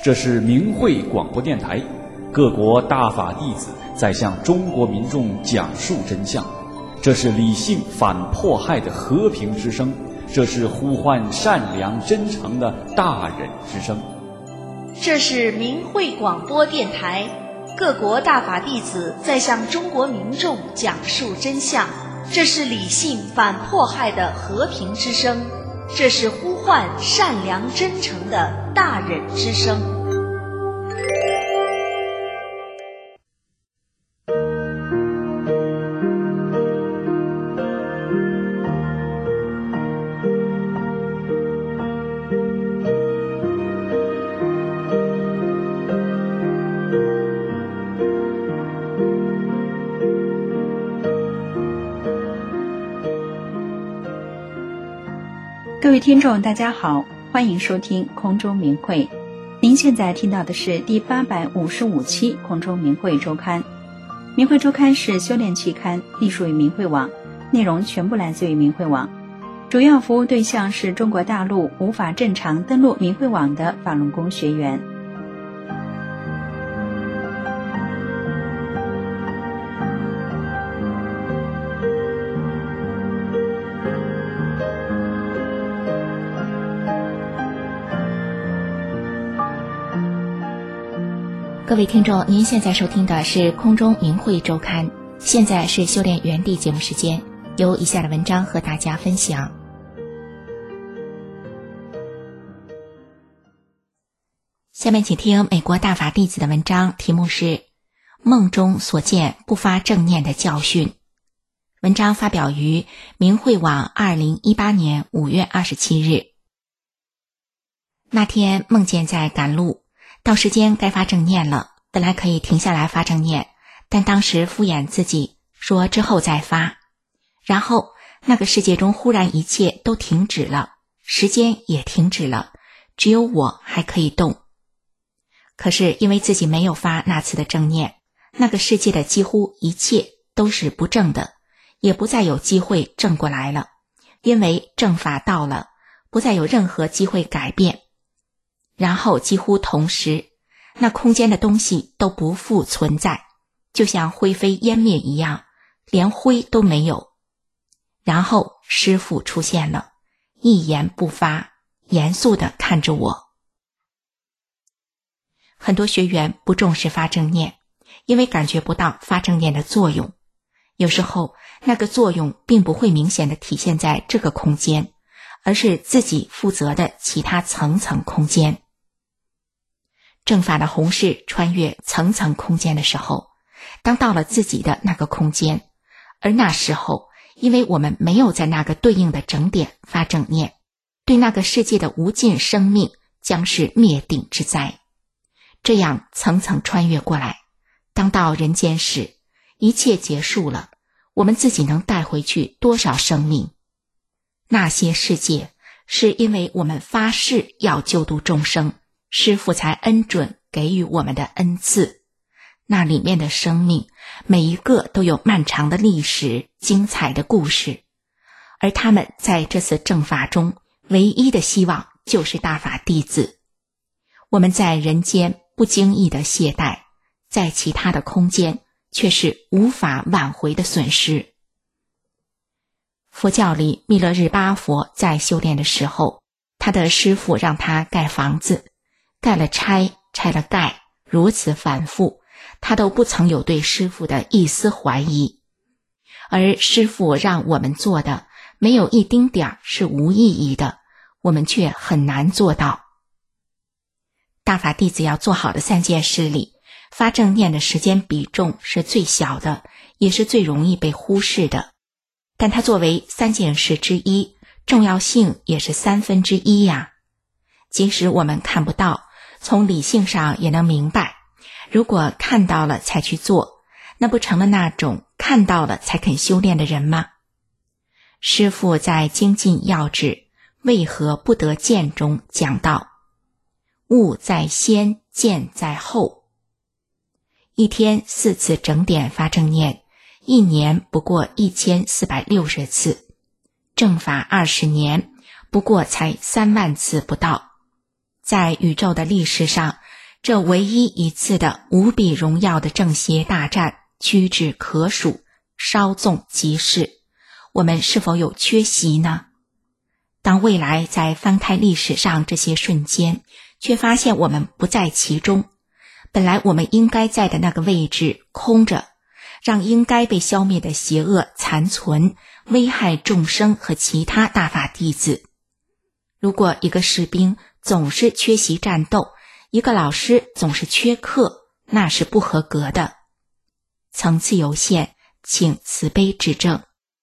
这是明慧广播电台，各国大法弟子在向中国民众讲述真相。这是理性反迫害的和平之声，这是呼唤善良真诚的大忍之声。 这是明慧广播电台，各国大法弟子在向中国民众讲述真相。这是理性反迫害的和平之声，这是呼唤善良真诚的大忍之声。 各位听众大家好，欢迎收听空中明慧。您现在听到的是第855期空中明慧周刊。明慧周刊是修炼期刊，隶属于明慧网，内容全部来自于明慧网，主要服务对象是中国大陆无法正常登录明慧网的法轮功学员。 各位听众，您现在收听的是空中明慧周刊，现在是修炼原地节目时间，由以下的文章和大家分享。下面请听美国大法弟子的文章，题目是梦中所见不发正念的教训。文章发表于明慧网2018年5月27日。那天梦见在赶路，到时间该发正念了，本来可以停下来发正念，但当时敷衍自己说之后再发，然后那个世界中忽然一切都停止了，时间也停止了，只有我还可以动。可是因为自己没有发那次的正念，那个世界的几乎一切都是不正的，也不再有机会正过来了，因为正法到了，不再有任何机会改变。然后几乎同时，那空间的东西都不复存在，就像灰飞烟灭一样，连灰都没有。然后师父出现了，一言不发，严肃地看着我。很多学员不重视发正念，因为感觉不到发正念的作用。有时候那个作用并不会明显地体现在这个空间，而是自己负责的其他层层空间。正法的弘誓穿越层层空间的时候，当到了自己的那个空间，而那时候因为我们没有在那个对应的整点发正念，对那个世界的无尽生命将是灭顶之灾。这样层层穿越过来，当到人间时，一切结束了，我们自己能带回去多少生命？那些世界是因为我们发誓要救度众生，师父才恩准给予我们的恩赐，那里面的生命每一个都有漫长的历史，精彩的故事，而他们在这次正法中唯一的希望就是大法弟子。我们在人间不经意的懈怠，在其他的空间却是无法挽回的损失。佛教里密勒日巴佛在修炼的时候，他的师父让他盖房子，盖了拆，拆了盖，如此反复，他都不曾有对师父的一丝怀疑。而师父让我们做的，没有一丁点是无意义的，我们却很难做到。大法弟子要做好的3件事里，发正念的时间比重是最小的，也是最容易被忽视的。但它作为3件事之一，重要性也是1/3呀。即使我们看不到，从理性上也能明白，如果看到了才去做，那不成了那种看到了才肯修炼的人吗？师父在精进要旨为何不得见中讲到，悟在先，见在后。一天4次整点发正念，一年不过1460次，正法20年不过才3万次不到。在宇宙的历史上， 这唯一一次的无比荣耀的正邪大战屈指可数，稍纵即逝，我们是否有缺席呢？当未来在翻开历史上这些瞬间，却发现我们不在其中，本来我们应该在的那个位置空着，让应该被消灭的邪恶残存，危害众生和其他大法弟子。如果一个士兵总是缺席战斗，一个老师总是缺课，那是不合格的。层次有限，请慈悲指正。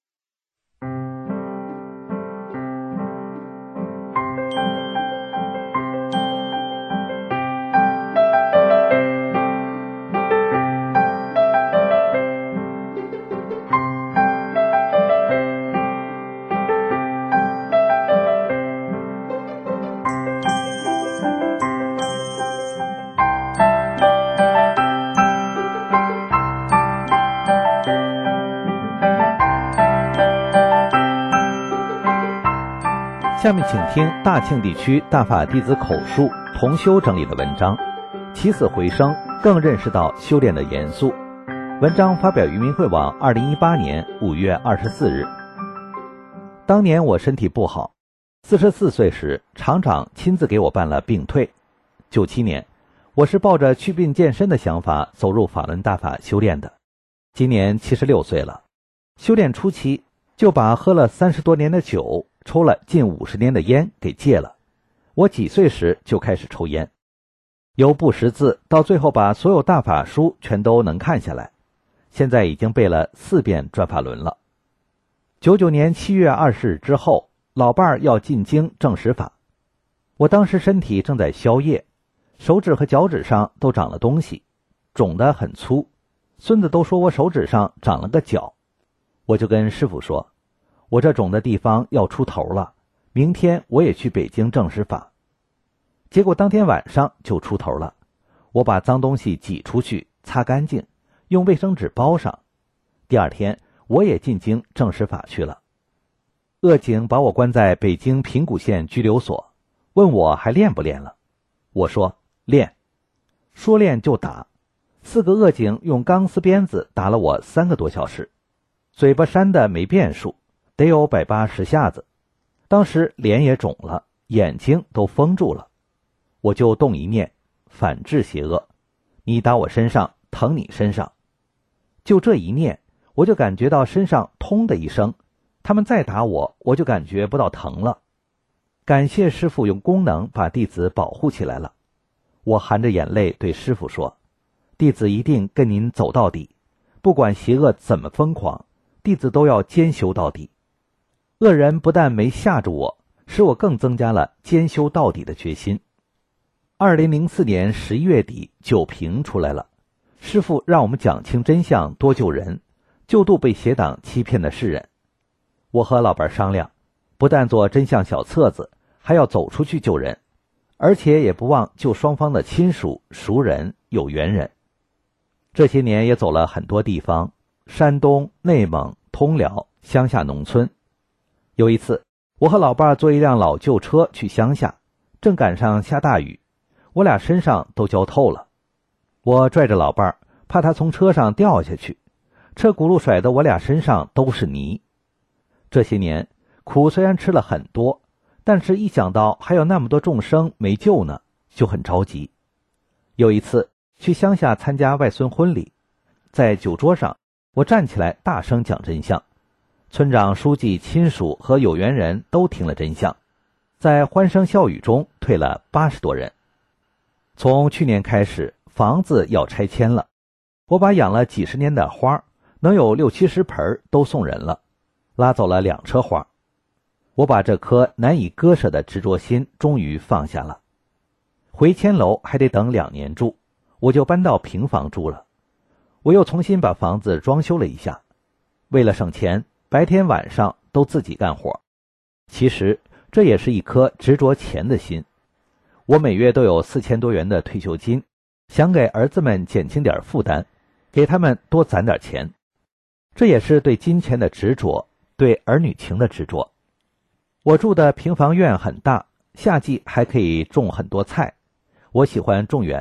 下面请听大庆地区大法弟子口述同修整理的文章，起死回生，更认识到修炼的严肃。文章发表于明慧网2018年5月24日。当年我身体不好，44岁时厂长亲自给我办了病退。97年，我是抱着祛病健身的想法走入法轮大法修炼的。今年76岁了，修炼初期就把喝了30多年的酒，抽了近50年的烟给戒了。我几岁时就开始抽烟，由不识字到最后把所有大法书全都能看下来，现在已经背了4遍转法轮了。99年7月20日之后，老伴儿要进京证实法，我当时身体正在消业，手指和脚趾上都长了东西，肿得很粗，孙子都说我手指上长了个角。我就跟师父说，我这肿的地方要出头了，明天我也去北京证实法。结果当天晚上就出头了，我把脏东西挤出去，擦干净，用卫生纸包上。第二天我也进京证实法去了。恶警把我关在北京平谷县拘留所，问我还练不练了。我说练，说练就打。4个恶警用钢丝鞭子打了我3个多小时，嘴巴扇得没变数，得有180下子。当时脸也肿了，眼睛都封住了。我就动一念，反制邪恶，你打我身上，疼你身上。就这一念，我就感觉到身上通的一声，他们再打我，我就感觉不到疼了。感谢师父用功能把弟子保护起来了。我含着眼泪对师父说，弟子一定跟您走到底，不管邪恶怎么疯狂，弟子都要兼修到底。恶人不但没吓着我，使我更增加了兼修到底的决心。2004年11月底，酒瓶出来了，师父让我们讲清真相，多救人，救度被邪党欺骗的世人。我和老伴商量，不但做真相小册子，还要走出去救人，而且也不忘救双方的亲属、熟人、有缘人。这些年也走了很多地方，山东、内蒙、通辽、乡下农村。有一次，我和老伴坐一辆老旧车去乡下，正赶上下大雨，我俩身上都浇透了。我拽着老伴，怕他从车上掉下去，车轱辘甩得我俩身上都是泥。这些年苦虽然吃了很多，但是一想到还有那么多众生没救呢，就很着急。有一次去乡下参加外孙婚礼，在酒桌上，我站起来大声讲真相，村长、书记、亲属和有缘人都听了真相，在欢声笑语中退了80多人。从去年开始，房子要拆迁了，我把养了几十年的花，能有60-70盆都送人了，拉走了2车花。我把这颗难以割舍的执着心终于放下了。回迁楼还得等2年住，我就搬到平房住了。我又重新把房子装修了一下，为了省钱，白天晚上都自己干活。其实这也是一颗执着钱的心。我每月都有4000多元的退休金，想给儿子们减轻点负担，给他们多攒点钱。这也是对金钱的执着，对儿女情的执着。我住的平房院很大，夏季还可以种很多菜。我喜欢种园子，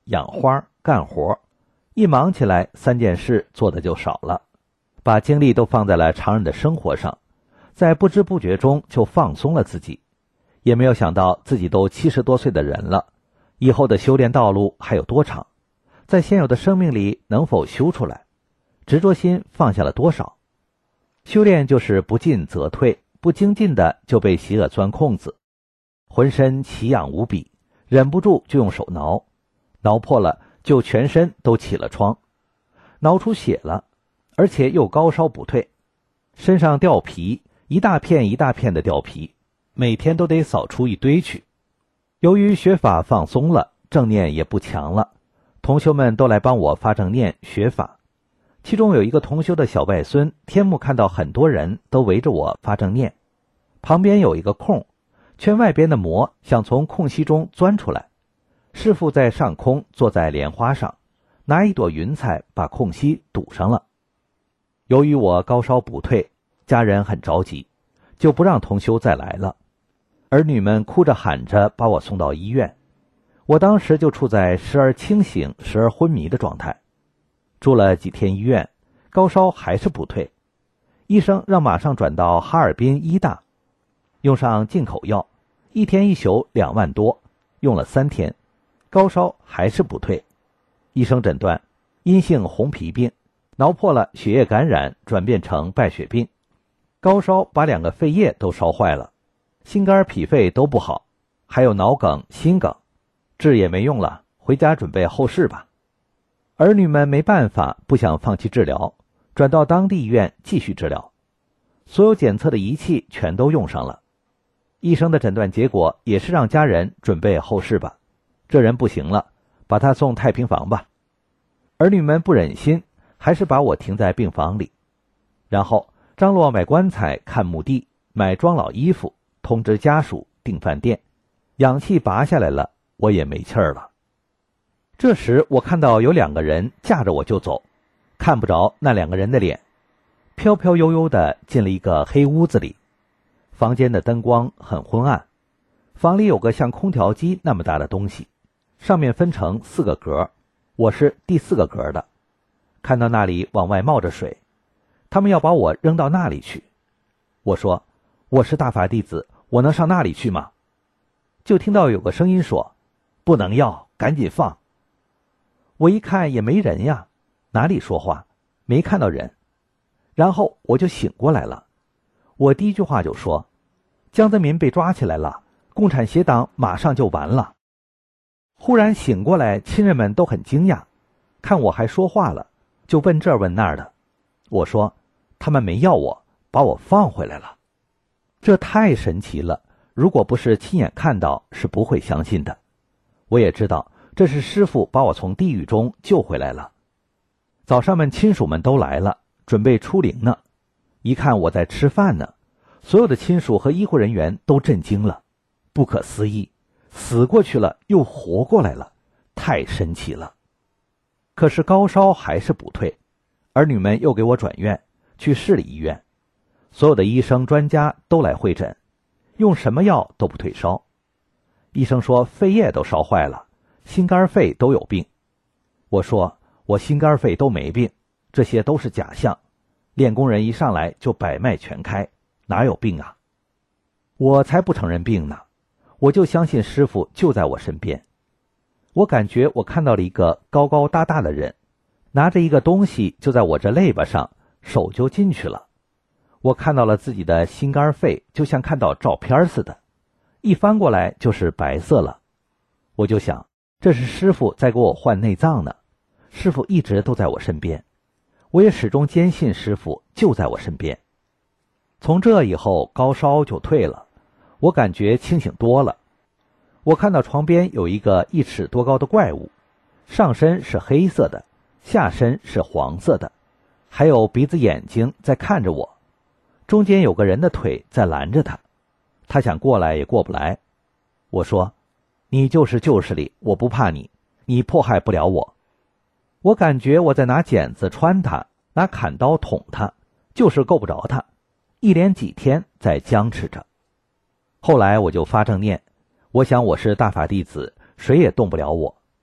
养花、干活，一忙起来3件事做的就少了，把精力都放在了常人的生活上，在不知不觉中就放松了自己，也没有想到自己都70多岁的人了，以后的修炼道路还有多长，在现有的生命里能否修出来，执着心放下了多少。修炼就是不进则退，不精进的就被邪恶钻空子，浑身奇痒无比，忍不住就用手挠，挠破了就全身都起了疮，挠出血了，而且又高烧不退，身上掉皮，一大片一大片的掉皮，每天都得扫出一堆去。由于学法放松了，正念也不强了，同修们都来帮我发正念学法。其中有一个同修的小外孙，天目看到很多人都围着我发正念，旁边有一个空，圈外边的魔想从空隙中钻出来，师父在上空坐在莲花上，拿一朵云彩把空隙堵上了。由于我高烧不退，家人很着急，就不让同修再来了。儿女们哭着喊着把我送到医院，我当时就处在时而清醒时而昏迷的状态。住了几天医院，高烧还是不退，医生让马上转到哈尔滨医大，用上进口药，1天1宿2万多，用了3天，高烧还是不退。医生诊断阴性红皮病，挠破了血液感染转变成败血病，高烧把2个肺叶都烧坏了，心肝脾肺都不好，还有脑梗心梗，治也没用了，回家准备后事吧。儿女们没办法，不想放弃治疗，转到当地医院继续治疗，所有检测的仪器全都用上了。医生的诊断结果也是让家人准备后事吧，这人不行了，把他送太平房吧。儿女们不忍心，还是把我停在病房里，然后张罗买棺材、看墓地、买装老衣服，通知家属订饭店，氧气拔下来了，我也没气儿了。这时我看到有2个人架着我就走，看不着那2个人的脸，飘飘悠悠的进了一个黑屋子里，房间的灯光很昏暗，房里有个像空调机那么大的东西，上面分成4个格，我是第4个格的，看到那里往外冒着水，他们要把我扔到那里去。我说我是大法弟子，我能上那里去吗？就听到有个声音说不能要，赶紧放。我一看也没人呀，哪里说话，没看到人。然后我就醒过来了，我第一句话就说江泽民被抓起来了，共产协党马上就完了。忽然醒过来，亲人们都很惊讶，看我还说话了，就问这儿问那儿的。我说他们没要我，把我放回来了。这太神奇了，如果不是亲眼看到是不会相信的。我也知道这是师父把我从地狱中救回来了。早上们亲属们都来了，准备出灵呢，一看我在吃饭呢，所有的亲属和医护人员都震惊了，不可思议，死过去了又活过来了，太神奇了。可是高烧还是不退，儿女们又给我转院去市里医院，所有的医生专家都来会诊，用什么药都不退烧。医生说肺叶都烧坏了，心肝肺都有病。我说我心肝肺都没病，这些都是假象，练功人一上来就百脉全开，哪有病啊？我才不承认病呢，我就相信师父就在我身边。我感觉我看到了一个高高大大的人，拿着一个东西就在我这肋巴上，手就进去了。我看到了自己的心肝肺，就像看到照片似的，一翻过来就是白色了。我就想，这是师父在给我换内脏呢，师父一直都在我身边，我也始终坚信师父就在我身边。从这以后高烧就退了，我感觉清醒多了。我看到床边有一个1尺多高的怪物，上身是黑色的，下身是黄色的，还有鼻子眼睛在看着我，中间有个人的腿在拦着他，他想过来也过不来。我说你就是里，我不怕你，你迫害不了我。我感觉我在拿剪子穿他，拿砍刀捅他，就是够不着他，一连几天在僵持着。后来我就发正念，我想我是大法弟子，谁也动不了我。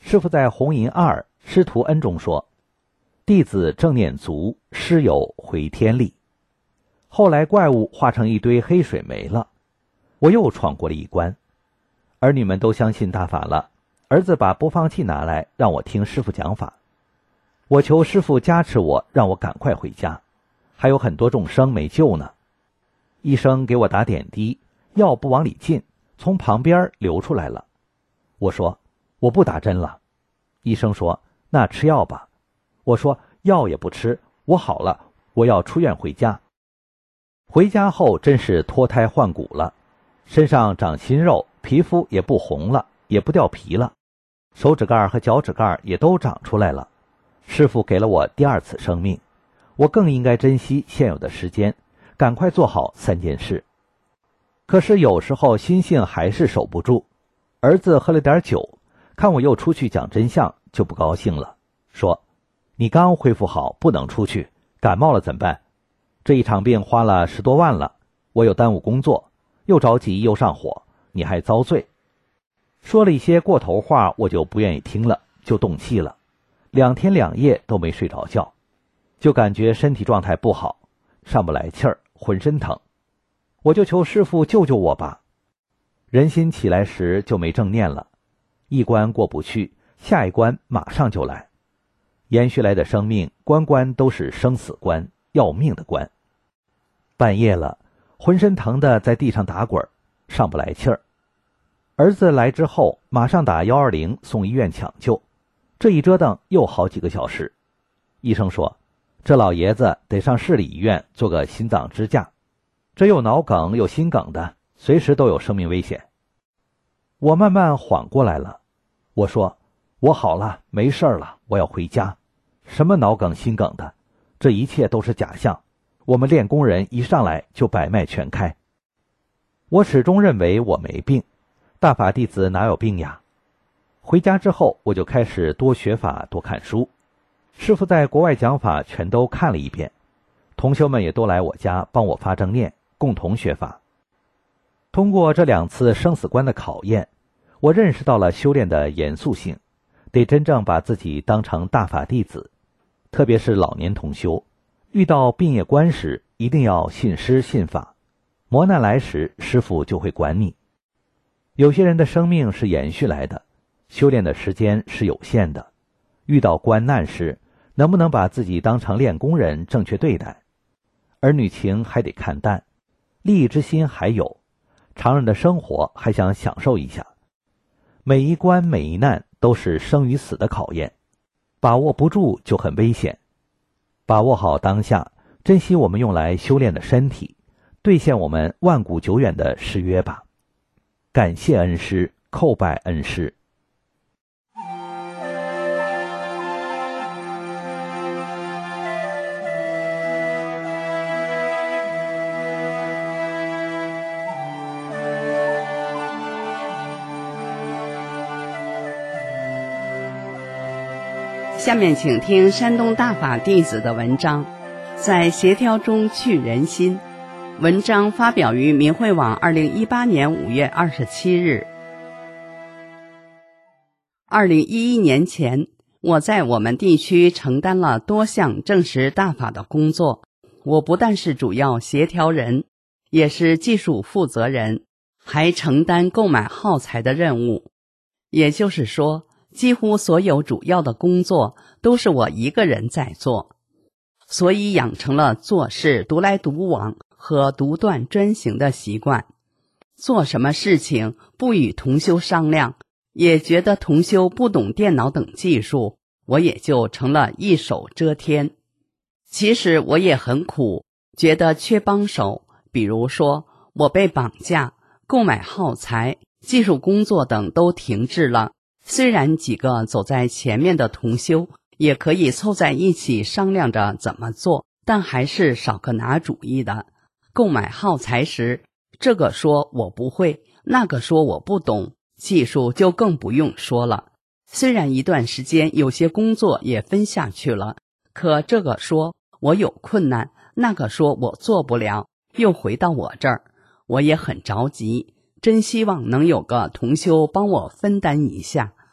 师父在弘淫2师徒恩中说，弟子正念足，师有回天力。后来怪物化成一堆黑水没了，我又闯过了一关。儿女们都相信大法了，儿子把播放器拿来让我听师父讲法。我求师父加持我，让我赶快回家，还有很多众生没救呢。医生给我打点滴，药不往里进，从旁边流出来了。我说我不打针了。医生说那吃药吧。我说药也不吃，我好了，我要出院回家。回家后真是脱胎换骨了，身上长新肉，皮肤也不红了，也不掉皮了，手指盖和脚趾盖也都长出来了。师父给了我第2次生命，我更应该珍惜现有的时间，赶快做好3件事。可是有时候心性还是守不住，儿子喝了点酒，看我又出去讲真相，就不高兴了，说你刚恢复好，不能出去，感冒了怎么办？这一场病花了10多万了，我又耽误工作，又着急又上火，你还遭罪。说了一些过头话，我就不愿意听了，就动气了，2天2夜都没睡着觉，就感觉身体状态不好，上不来气儿，浑身疼。我就求师父救救我吧。人心起来时就没正念了，一关过不去，下一关马上就来。延续来的生命，关关都是生死关，要命的关。半夜了，浑身疼的在地上打滚，上不来气儿。儿子来之后，马上打120送医院抢救，这一折腾又好几个小时。医生说这老爷子得上市里医院做个心脏支架，这又脑梗又心梗的，随时都有生命危险。我慢慢缓过来了，我说我好了，没事了，我要回家。什么脑梗心梗的，这一切都是假象，我们练功人一上来就百脉全开。我始终认为我没病，大法弟子哪有病呀？回家之后我就开始多学法，多看书。师父在国外讲法全都看了一遍，同修们也都来我家帮我发正念，共同学法。通过这2次生死关的考验，我认识到了修炼的严肃性，得真正把自己当成大法弟子。特别是老年同修，遇到病业关时，一定要信师信法，磨难来时，师父就会管你。有些人的生命是延续来的，修炼的时间是有限的，遇到关难时，能不能把自己当成练功人正确对待？儿女情还得看淡，利益之心还有，常人的生活还想享受一下。每一关每一难都是生与死的考验，把握不住就很危险。把握好当下，珍惜我们用来修炼的身体，兑现我们万古久远的誓约吧。感谢恩师，叩拜恩师。 下面请听山东大法弟子的文章，在协调中去人心。文章发表于明慧网2018年5月27日。2011年前，我在我们地区承担了多项证实大法的工作。我不但是主要协调人，也是技术负责人，还承担购买耗材的任务。也就是说，几乎所有主要的工作都是我一个人在做，所以养成了做事独来独往和独断专行的习惯。做什么事情不与同修商量，也觉得同修不懂电脑等技术，我也就成了一手遮天。其实我也很苦，觉得缺帮手，比如说我被绑架，购买耗材、技术工作等都停滞了。虽然几个走在前面的同修也可以凑在一起商量着怎么做，但还是少个拿主意的。购买耗材时，这个说我不会，那个说我不懂，技术就更不用说了。虽然一段时间有些工作也分下去了，可这个说我有困难，那个说我做不了，又回到我这儿，我也很着急，真希望能有个同修帮我分担一下。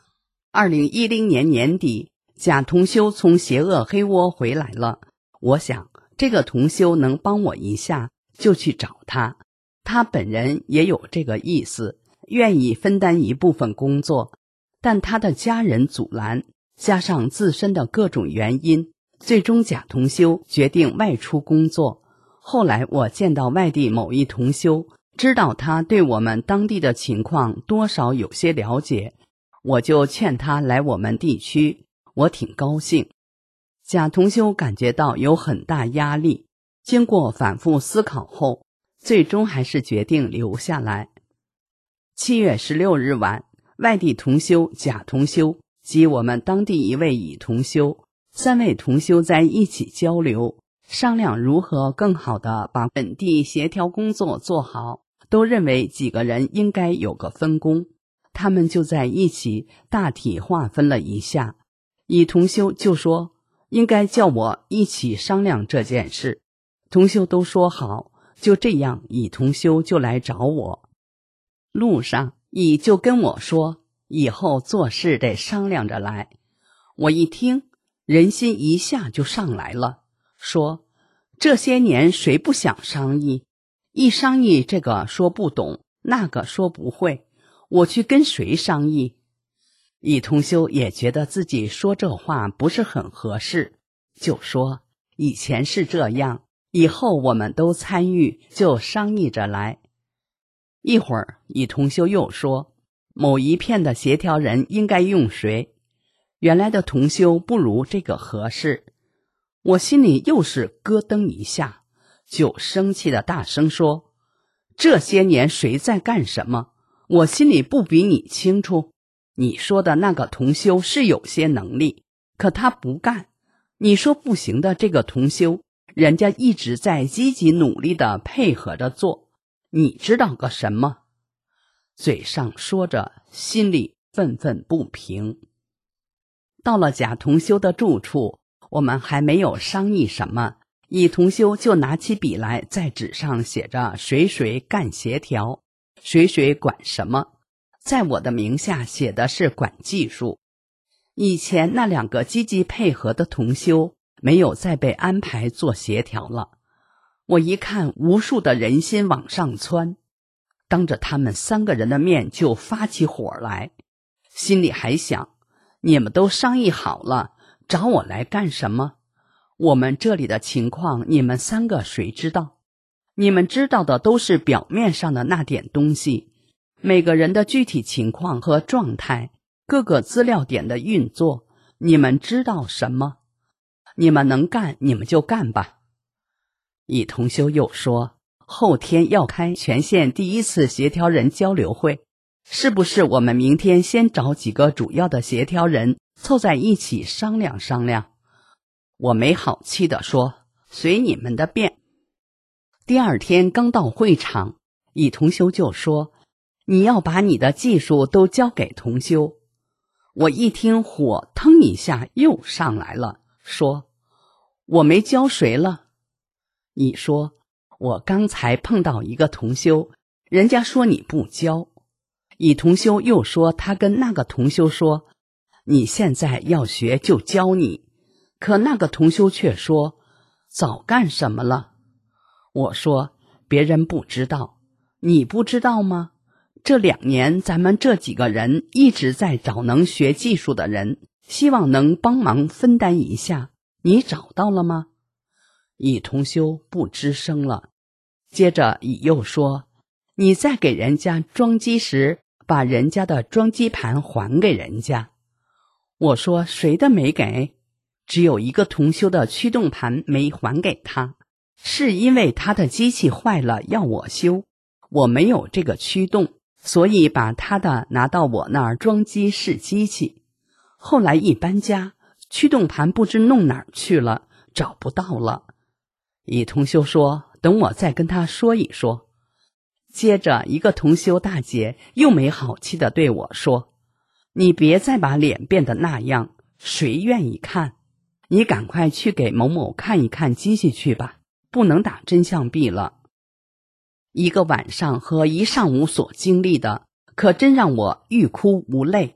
2010年年底，贾同修从邪恶黑窝回来了，我想这个同修能帮我一下，就去找他。他本人也有这个意思，愿意分担一部分工作，但他的家人阻拦，加上自身的各种原因，最终贾同修决定外出工作。后来我见到外地某一同修，知道他对我们当地的情况多少有些了解，我就劝他来我们地区，我挺高兴。贾同修感觉到有很大压力，经过反复思考后，最终还是决定留下来。7月16日晚，外地同修贾同修及我们当地一位乙同修，3位同修在一起交流，商量如何更好地把本地协调工作做好，都认为几个人应该有个分工。他们就在一起大体划分了一下，乙同修就说应该叫我一起商量这件事，同修都说好，就这样乙同修就来找我。路上乙就跟我说，以后做事得商量着来。我一听，人心一下就上来了，说这些年谁不想商议，一商议这个说不懂，那个说不会，我去跟谁商议？乙同修也觉得自己说这话不是很合适，就说以前是这样，以后我们都参与，就商议着来。一会儿乙同修又说某一片的协调人应该用谁，原来的同修不如这个合适。我心里又是咯噔一下，就生气的大声说，这些年谁在干什么，我心里不比你清楚。你说的那个同修是有些能力，可他不干。你说不行的这个同修，人家一直在积极努力的配合着做，你知道个什么？嘴上说着，心里愤愤不平。到了贾同修的住处，我们还没有商议什么，乙同修就拿起笔来，在纸上写着谁谁干协调，谁谁管什么，在我的名下写的是管技术。以前那2个积极配合的同修没有再被安排做协调了。我一看无数的人心往上窜，当着他们3个人的面就发起火来，心里还想，你们都商议好了，找我来干什么？我们这里的情况你们3个谁知道？你们知道的都是表面上的那点东西，每个人的具体情况和状态，各个资料点的运作，你们知道什么？你们能干你们就干吧。乙同修又说，后天要开全县第1次协调人交流会，是不是我们明天先找几个主要的协调人凑在一起商量商量？我没好气地说，随你们的便。第2天刚到会场，乙同修就说，你要把你的技术都交给同修。我一听火腾一下又上来了，说我没教谁了。乙说，我刚才碰到一个同修，人家说你不教。乙同修又说他跟那个同修说，你现在要学就教你，可那个同修却说早干什么了。我说别人不知道，你不知道吗？这2年咱们这几个人一直在找能学技术的人，希望能帮忙分担一下，你找到了吗？乙同修不吱声了。接着乙又说，你在给人家装机时，把人家的装机盘还给人家。我说谁的没给？只有一个同修的驱动盘没还给他，是因为他的机器坏了要我修，我没有这个驱动，所以把他的拿到我那儿装机试机器。后来一搬家，驱动盘不知弄哪儿去了，找不到了。乙同修说，等我再跟他说一说。接着一个同修大姐又没好气地对我说，你别再把脸变得那样，谁愿意看？你赶快去给某某看一看机器去吧，不能打真相币了。一个晚上和一上午所经历的，可真让我欲哭无泪，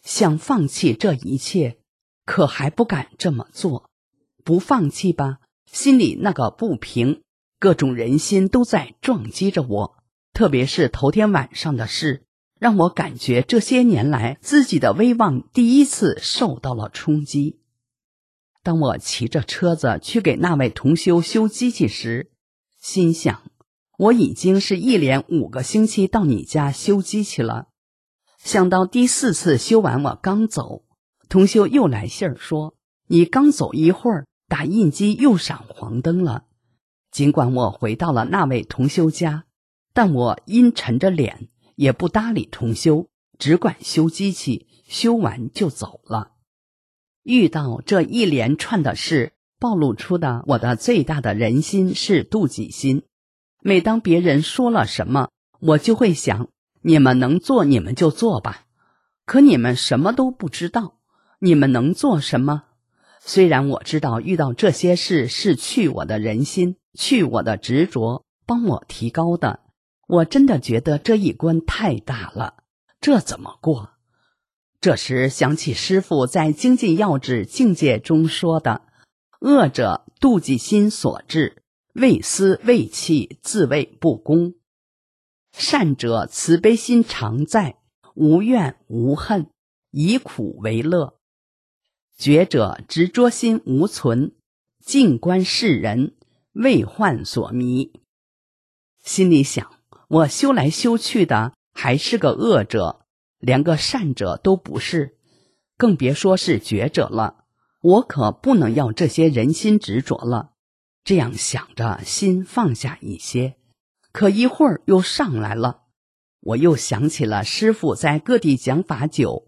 想放弃这一切，可还不敢这么做。不放弃吧，心里那个不平，各种人心都在撞击着我。特别是头天晚上的事，让我感觉这些年来自己的威望第一次受到了冲击。当我骑着车子去给那位同修修机器时，心想，我已经是一连5个星期到你家修机器了。想到第4次修完我刚走，同修又来信儿说，你刚走一会儿，打印机又闪黄灯了。尽管我回到了那位同修家，但我阴沉着脸，也不搭理同修，只管修机器，修完就走了。遇到这一连串的事，暴露出的我的最大的人心是妒忌心。每当别人说了什么，我就会想，你们能做你们就做吧，可你们什么都不知道，你们能做什么？虽然我知道遇到这些事是去我的人心，去我的执着，帮我提高的，我真的觉得这一关太大了，这怎么过？这时想起师父在《精进要旨境界》中说的，恶者妒忌心所致，为私为气，自谓不公；善者慈悲心常在，无怨无恨，以苦为乐；觉者执着心无存，静观世人，为幻所迷。心里想，我修来修去的还是个恶者，连个善者都不是，更别说是觉者了。我可不能要这些人心执着了。这样想着，心放下一些，可一会儿又上来了。我又想起了师父在各地讲法久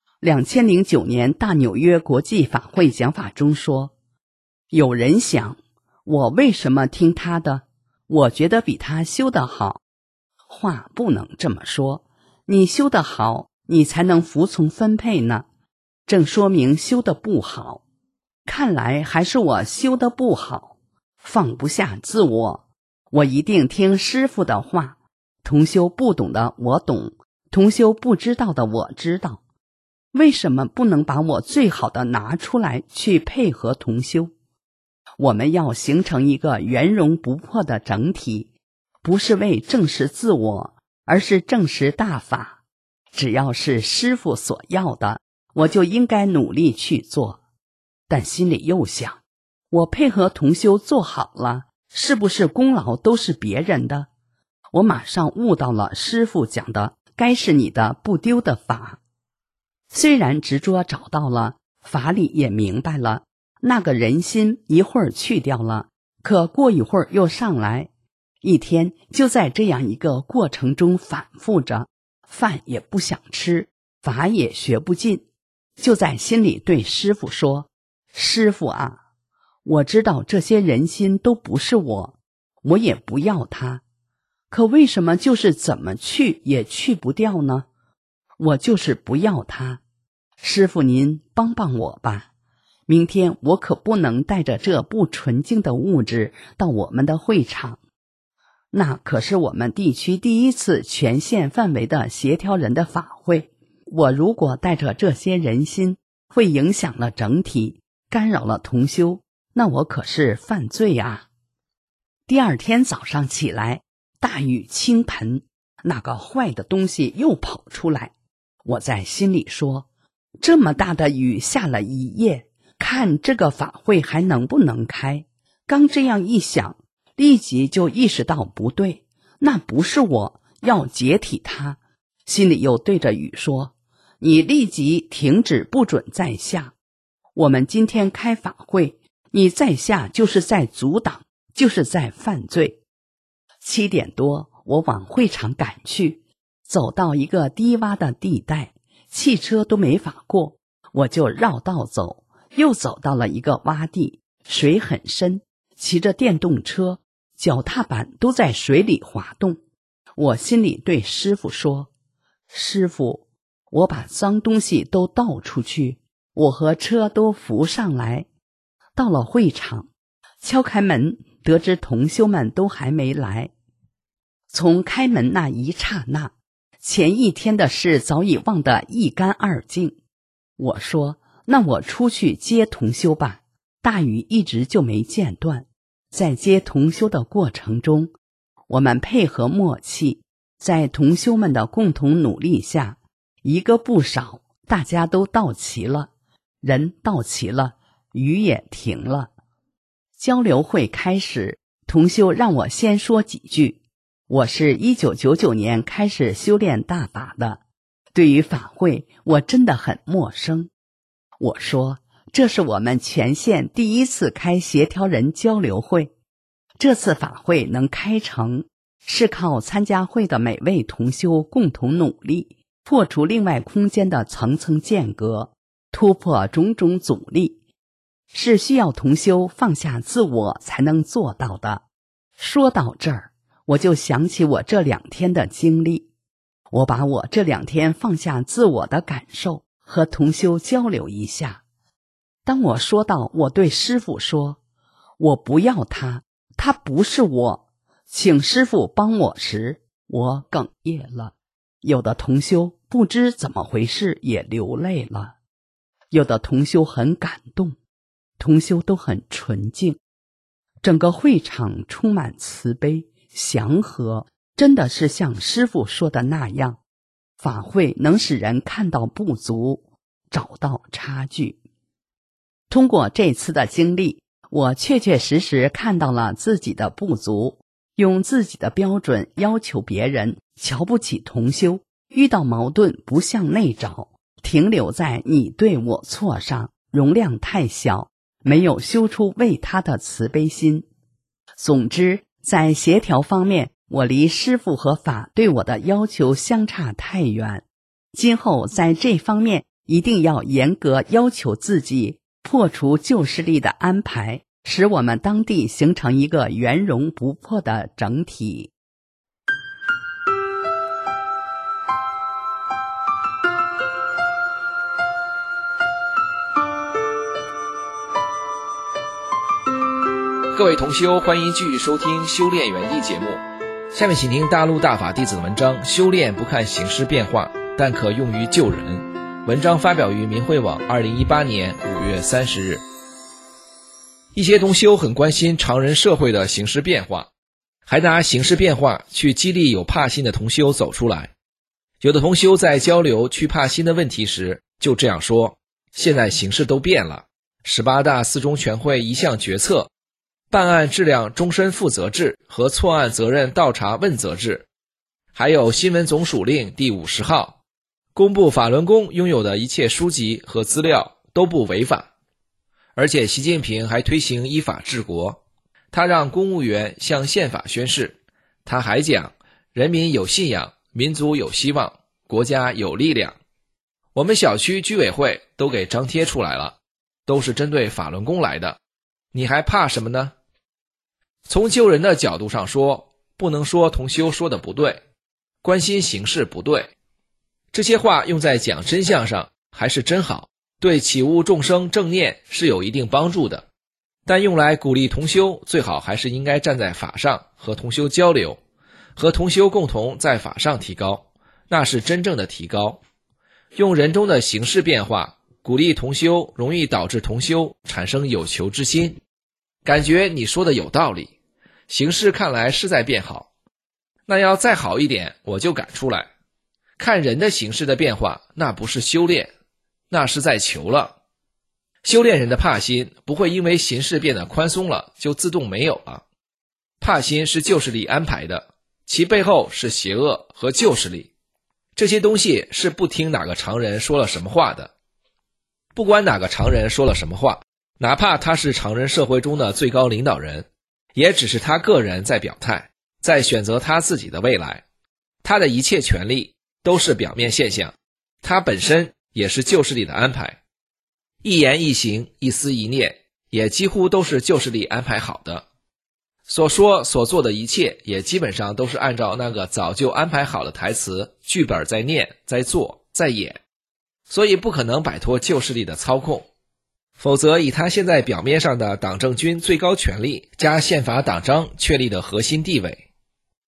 2009年大纽约国际法会讲法中说，有人想，我为什么听他的？我觉得比他修得好。话不能这么说，你修得好，你才能服从分配呢，正说明修得不好。看来还是我修得不好，放不下自我，我一定听师父的话。同修不懂的我懂，同修不知道的我知道，为什么不能把我最好的拿出来去配合同修？我们要形成一个圆融不破的整体，不是为证实自我，而是证实大法。只要是师父所要的，我就应该努力去做。但心里又想，我配合同修做好了，是不是功劳都是别人的？我马上悟到了师父讲的该是你的不丢的法。虽然执着找到了，法理也明白了，那个人心一会儿去掉了，可过一会儿又上来，一天就在这样一个过程中反复着，饭也不想吃，法也学不进，就在心里对师父说，师父啊，我知道这些人心都不是我，我也不要它，可为什么就是怎么去也去不掉呢？我就是不要它，师父您帮帮我吧。明天我可不能带着这不纯净的物质到我们的会场，那可是我们地区第一次全县范围的协调人的法会，我如果带着这些人心，会影响了整体，干扰了同修，那我可是犯罪啊。第二天早上起来，大雨倾盆，那个坏的东西又跑出来。我在心里说，这么大的雨下了一夜，看这个法会还能不能开。刚这样一想，立即就意识到不对，那不是我，要解体它。心里又对着雨说，你立即停止，不准再下。我们今天开法会，你再下就是在阻挡，就是在犯罪。7点多，我往会场赶去，走到一个低洼的地带，汽车都没法过，我就绕道走，又走到了一个洼地，水很深，骑着电动车，脚踏板都在水里滑动。我心里对师父说，师父，我把脏东西都倒出去，我和车都扶上来。到了会场，敲开门，得知同修们都还没来。从开门那一刹那， 前一天的事早已忘得一干二净。我说，那我出去接同修吧。大雨一直就没间断，在接同修的过程中，我们配合默契，在同修们的共同努力下，一个不少，大家都到齐了，人到齐了，雨也停了。交流会开始，同修让我先说几句。我是1999年开始修炼大法的，对于法会我真的很陌生。我说，这是我们全县第一次开协调人交流会，这次法会能开成，是靠参加会的每位同修共同努力，破除另外空间的层层间隔，突破种种阻力，是需要同修放下自我才能做到的。说到这儿，我就想起我这2天的经历，我把我这2天放下自我的感受和同修交流一下。当我说到我对师父说，我不要他，他不是我，请师父帮我时，我哽咽了。有的同修不知怎么回事也流泪了，有的同修很感动，同修都很纯净，整个会场充满慈悲祥和，真的是像师父说的那样，法会能使人看到不足，找到差距。通过这次的经历，我确确实实看到了自己的不足，用自己的标准要求别人，瞧不起同修，遇到矛盾不向内找，停留在你对我错上，容量太小，没有修出为他的慈悲心。总之，在协调方面，我离师父和法对我的要求相差太远。今后在这方面一定要严格要求自己，破除旧势力的安排，使我们当地形成一个圆融不破的整体。 各位同修，欢迎继续收听修炼园地节目。下面请听大陆大法弟子的文章，修炼不看形势变化，但可用于救人。文章发表于明慧网2018年5月30日。一些同修很关心常人社会的形势变化，还拿形势变化去激励有怕心的同修走出来。有的同修在交流去怕心的问题时，就这样说，现在形势都变了，18大4中全会一项决策，办案质量终身负责制和错案责任倒查问责制，还有新闻总署令第50号，公布法轮功拥有的一切书籍和资料都不违法。而且习近平还推行依法治国，他让公务员向宪法宣誓，他还讲人民有信仰，民族有希望，国家有力量。我们小区居委会都给张贴出来了，都是针对法轮功来的，你还怕什么呢？从救人的角度上说，不能说同修说的不对，关心形势不对，这些话用在讲真相上还是真好，对启悟众生正念是有一定帮助的。但用来鼓励同修，最好还是应该站在法上和同修交流，和同修共同在法上提高，那是真正的提高。用人中的形势变化鼓励同修，容易导致同修产生有求之心，感觉你说的有道理，形势看来是在变好，那要再好一点我就赶出来。看人的形势的变化，那不是修炼，那是在求了。修炼人的怕心不会因为形势变得宽松了就自动没有了，怕心是旧势力安排的，其背后是邪恶和旧势力。这些东西是不听哪个常人说了什么话的，不管哪个常人说了什么话，哪怕他是常人社会中的最高领导人，也只是他个人在表态，在选择他自己的未来。他的一切权利都是表面现象，他本身也是旧势力的安排，一言一行一思一念也几乎都是旧势力安排好的，所说所做的一切也基本上都是按照那个早就安排好的台词剧本在念在做在演，所以不可能摆脱旧势力的操控，否则以他现在表面上的党政军最高权力加宪法党章确立的核心地位，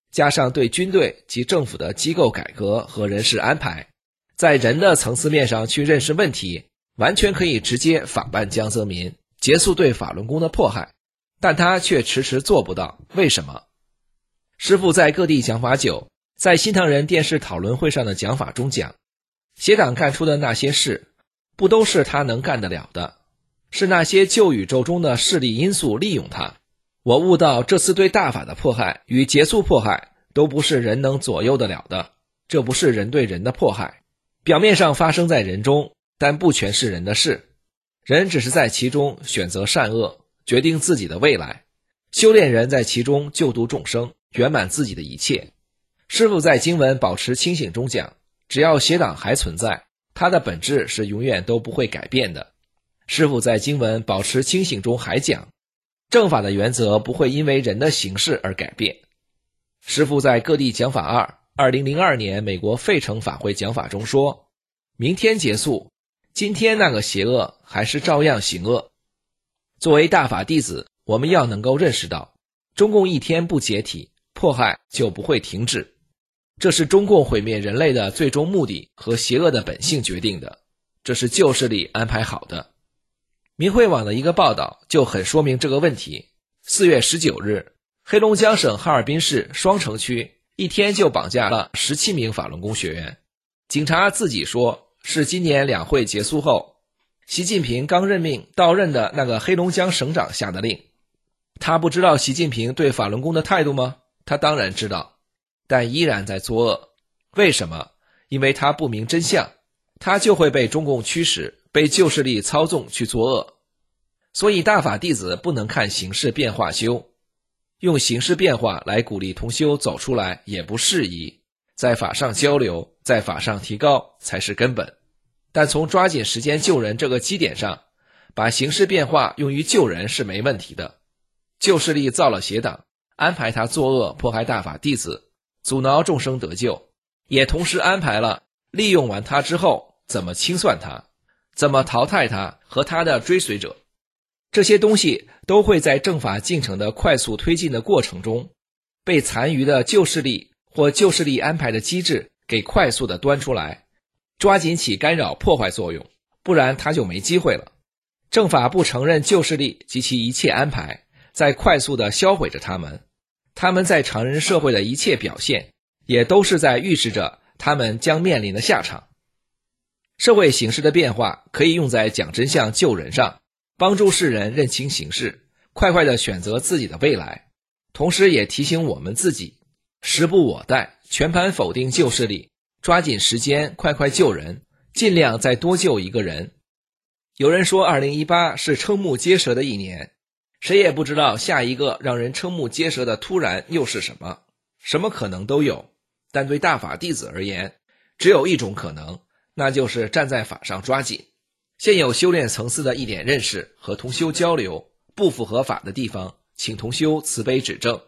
加上对军队及政府的机构改革和人事安排，在人的层次面上去认识问题，完全可以直接法办江泽民，结束对法轮功的迫害，但他却迟迟做不到，为什么？师父在各地讲法久，在新唐人电视讨论会上的讲法中讲，协党干出的那些事，不都是他能干得了的，是那些旧宇宙中的势力因素利用他。我悟到这次对大法的迫害与结束迫害都不是人能左右得了的，这不是人对人的迫害，表面上发生在人中，但不全是人的事，人只是在其中选择善恶，决定自己的未来，修炼人在其中救度众生，圆满自己的一切。师父在经文保持清醒中讲，只要邪党还存在，它的本质是永远都不会改变的。师父在经文保持清醒中还讲，正法的原则不会因为人的形式而改变。师父在各地讲法2002年美国费城法会讲法中说，明天结束，今天那个邪恶还是照样行恶。作为大法弟子，我们要能够认识到，中共一天不解体，迫害就不会停止，这是中共毁灭人类的最终目的和邪恶的本性决定的，这是旧势力安排好的。明慧网的一个报道就很说明这个问题。4月19日，黑龙江省哈尔滨市双城区一天就绑架了17名法轮功学员。警察自己说是今年两会结束后，习近平刚任命到任的那个黑龙江省长下的令。他不知道习近平对法轮功的态度吗？他当然知道，但依然在作恶。为什么？因为他不明真相，他就会被中共驱使，被旧势力操纵去作恶。所以大法弟子不能看形势变化修，用形势变化来鼓励同修走出来也不适宜，在法上交流，在法上提高才是根本。但从抓紧时间救人这个基点上，把形势变化用于救人是没问题的。旧势力造了邪党，安排他作恶，迫害大法弟子，阻挠众生得救，也同时安排了利用完他之后怎么清算他，怎么淘汰他和他的追随者。这些东西都会在正法进程的快速推进的过程中，被残余的旧势力或旧势力安排的机制给快速的端出来，抓紧起干扰破坏作用，不然他就没机会了。正法不承认旧势力及其一切安排，在快速的销毁着他们。他们在常人社会的一切表现，也都是在预示着他们将面临的下场。社会形势的变化可以用在讲真相救人上，帮助世人认清形势，快快地选择自己的未来。同时也提醒我们自己，时不我待，全盘否定旧势力，抓紧时间快快救人，尽量再多救一个人。有人说2018是瞠目结舌的一年，谁也不知道下一个让人瞠目结舌的突然又是什么，什么可能都有。但对大法弟子而言，只有一种可能，那就是站在法上抓紧。现有修炼层次的一点认识和同修交流，不符合法的地方，请同修慈悲指正。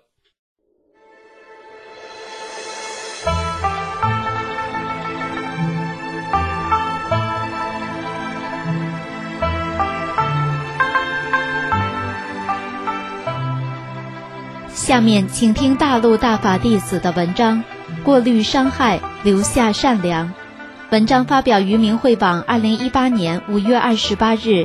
下面请听大陆大法弟子的文章《过滤伤害，留下善良》。文章发表于明慧网2018年5月28日。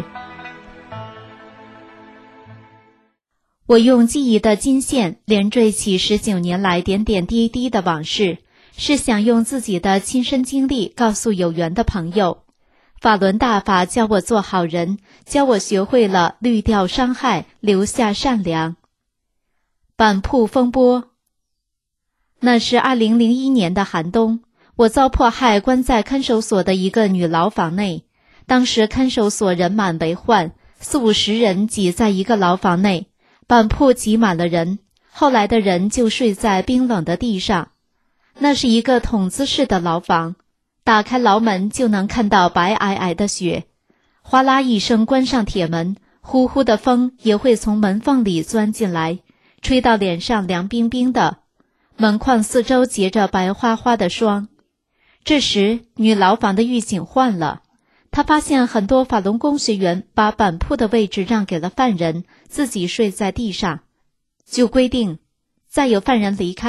我用记忆的金线连缀起19年来点点滴滴的往事，是想用自己的亲身经历告诉有缘的朋友。法轮大法教我做好人，教我学会了滤掉伤害，留下善良。板铺风波。那是2001年的寒冬，我遭迫害关在看守所的一个女牢房内。当时看守所人满为患，40-50人挤在一个牢房内，板铺挤满了人，后来的人就睡在冰冷的地上。那是一个筒子式的牢房，打开牢门就能看到白皑皑的雪。哗啦一声关上铁门，呼呼的风也会从门缝里钻进来，吹到脸上凉冰冰的，门框四周结着白花花的霜。这时女牢房的狱警换了，他发现很多法轮功学员把板铺的位置让给了犯人，自己睡在地上，就规定再有犯人离开，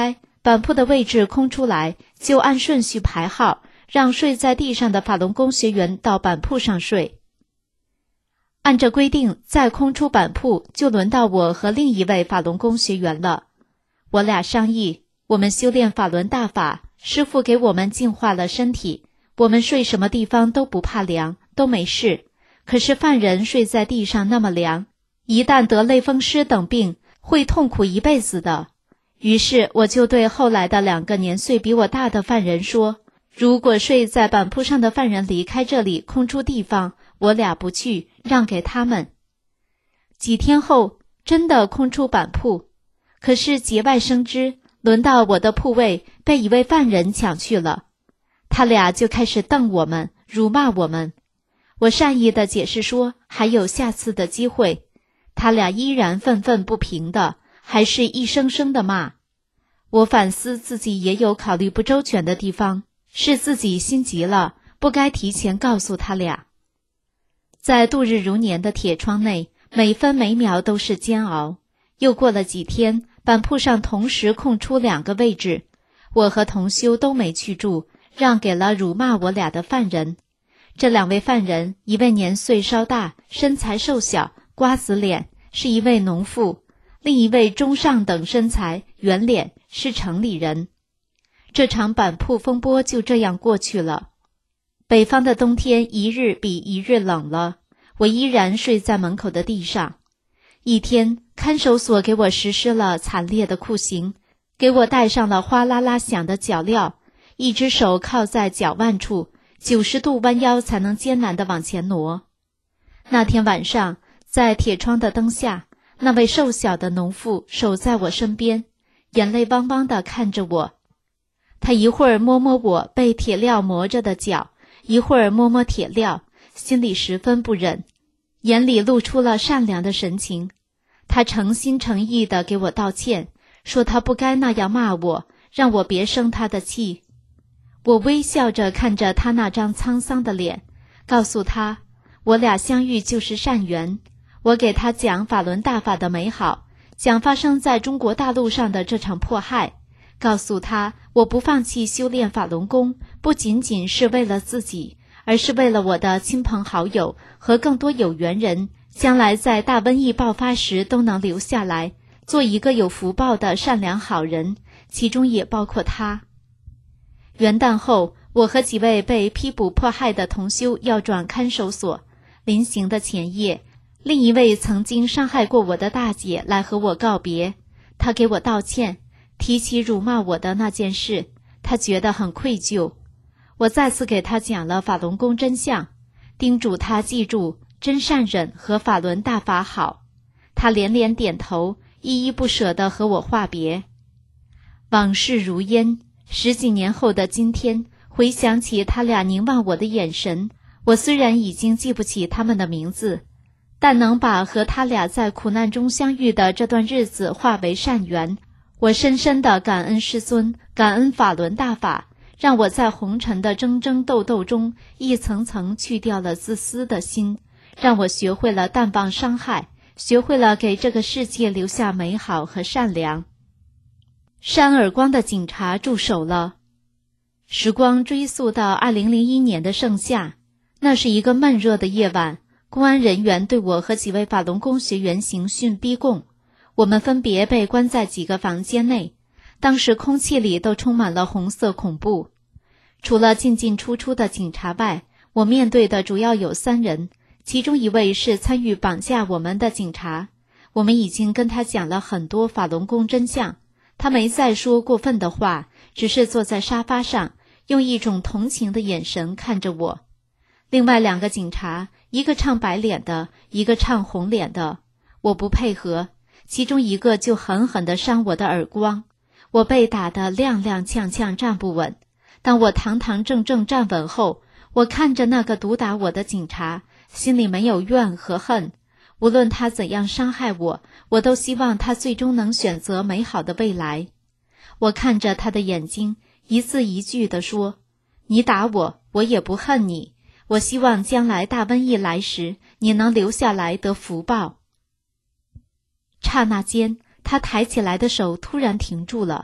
板铺的位置空出来，就按顺序排号，让睡在地上的法轮功学员到板铺上睡。按照规定，再空出板铺，就轮到我和另一位法轮功学员了。我俩商议，我们修炼法轮大法，师父给我们净化了身体，我们睡什么地方都不怕凉，都没事。可是犯人睡在地上那么凉，一旦得类风湿等病，会痛苦一辈子的。于是我就对后来的2个年岁比我大的犯人说，如果睡在板铺上的犯人离开这里空出地方，我俩不去，让给他们。几天后，真的空出板铺，可是节外生枝，轮到我的铺位被一位犯人抢去了。他俩就开始瞪我们，辱骂我们。我善意地解释说还有下次的机会，他俩依然愤愤不平的，还是一声声的骂。我反思自己也有考虑不周全的地方，是自己心急了，不该提前告诉他俩。在度日如年的铁窗内，每分每秒都是煎熬。又过了几天，板铺上同时空出2个位置，我和同修都没去住，让给了辱骂我俩的犯人。这2位犯人，一位年岁稍大，身材瘦小，瓜子脸，是一位农妇；另一位中上等身材，圆脸，是城里人。这场板铺风波就这样过去了。北方的冬天一日比一日冷了，我依然睡在门口的地上。一天，看守所给我实施了惨烈的酷刑，给我戴上了哗啦啦响的脚镣，一只手靠在脚腕处，90度弯腰才能艰难地往前挪。那天晚上，在铁窗的灯下，那位瘦小的农妇守在我身边，眼泪汪汪地看着我。她一会儿摸摸我被铁镣磨着的脚，一会儿摸摸铁镣，心里十分不忍，眼里露出了善良的神情。她诚心诚意地给我道歉，说她不该那样骂我，让我别生她的气。我微笑着看着她那张沧桑的脸，告诉她，我俩相遇就是善缘。我给她讲法轮大法的美好，讲发生在中国大陆上的这场迫害，告诉她我不放弃修炼法轮功，不仅仅是为了自己，而是为了我的亲朋好友和更多有缘人，将来在大瘟疫爆发时都能留下来，做一个有福报的善良好人，其中也包括她。元旦后，我和几位被批捕迫害的同修要转看守所。临行的前夜，另一位曾经伤害过我的大姐来和我告别，她给我道歉，提起辱骂我的那件事，她觉得很愧疚。我再次给她讲了法轮功真相，叮嘱她记住真善忍和法轮大法好。她连连点头，依依不舍地和我话别。往事如烟，10几年后的今天，回想起他俩凝望我的眼神，我虽然已经记不起他们的名字，但能把和他俩在苦难中相遇的这段日子化为善缘。我深深地感恩师尊，感恩法轮大法，让我在红尘的争争斗斗中一层层去掉了自私的心，让我学会了淡忘伤害，学会了给这个世界留下美好和善良。扇耳光的警察住手了。时光追溯到2001年的盛夏，那是一个闷热的夜晚，公安人员对我和几位法轮功学员刑讯逼供，我们分别被关在几个房间内，当时空气里都充满了红色恐怖。除了进进出出的警察外，我面对的主要有3人，其中一位是参与绑架我们的警察，我们已经跟他讲了很多法轮功真相，他没再说过分的话，只是坐在沙发上，用一种同情的眼神看着我。另外2个警察，一个唱白脸的，一个唱红脸的，我不配合，其中一个就狠狠地扇我的耳光，我被打得踉踉跄跄站不稳。当我堂堂正正站稳后，我看着那个毒打我的警察，心里没有怨和恨，无论他怎样伤害我，我都希望他最终能选择美好的未来。我看着他的眼睛，一字一句地说，你打我，我也不恨你，我希望将来大瘟疫来时，你能留下来得福报。刹那间，他抬起来的手突然停住了，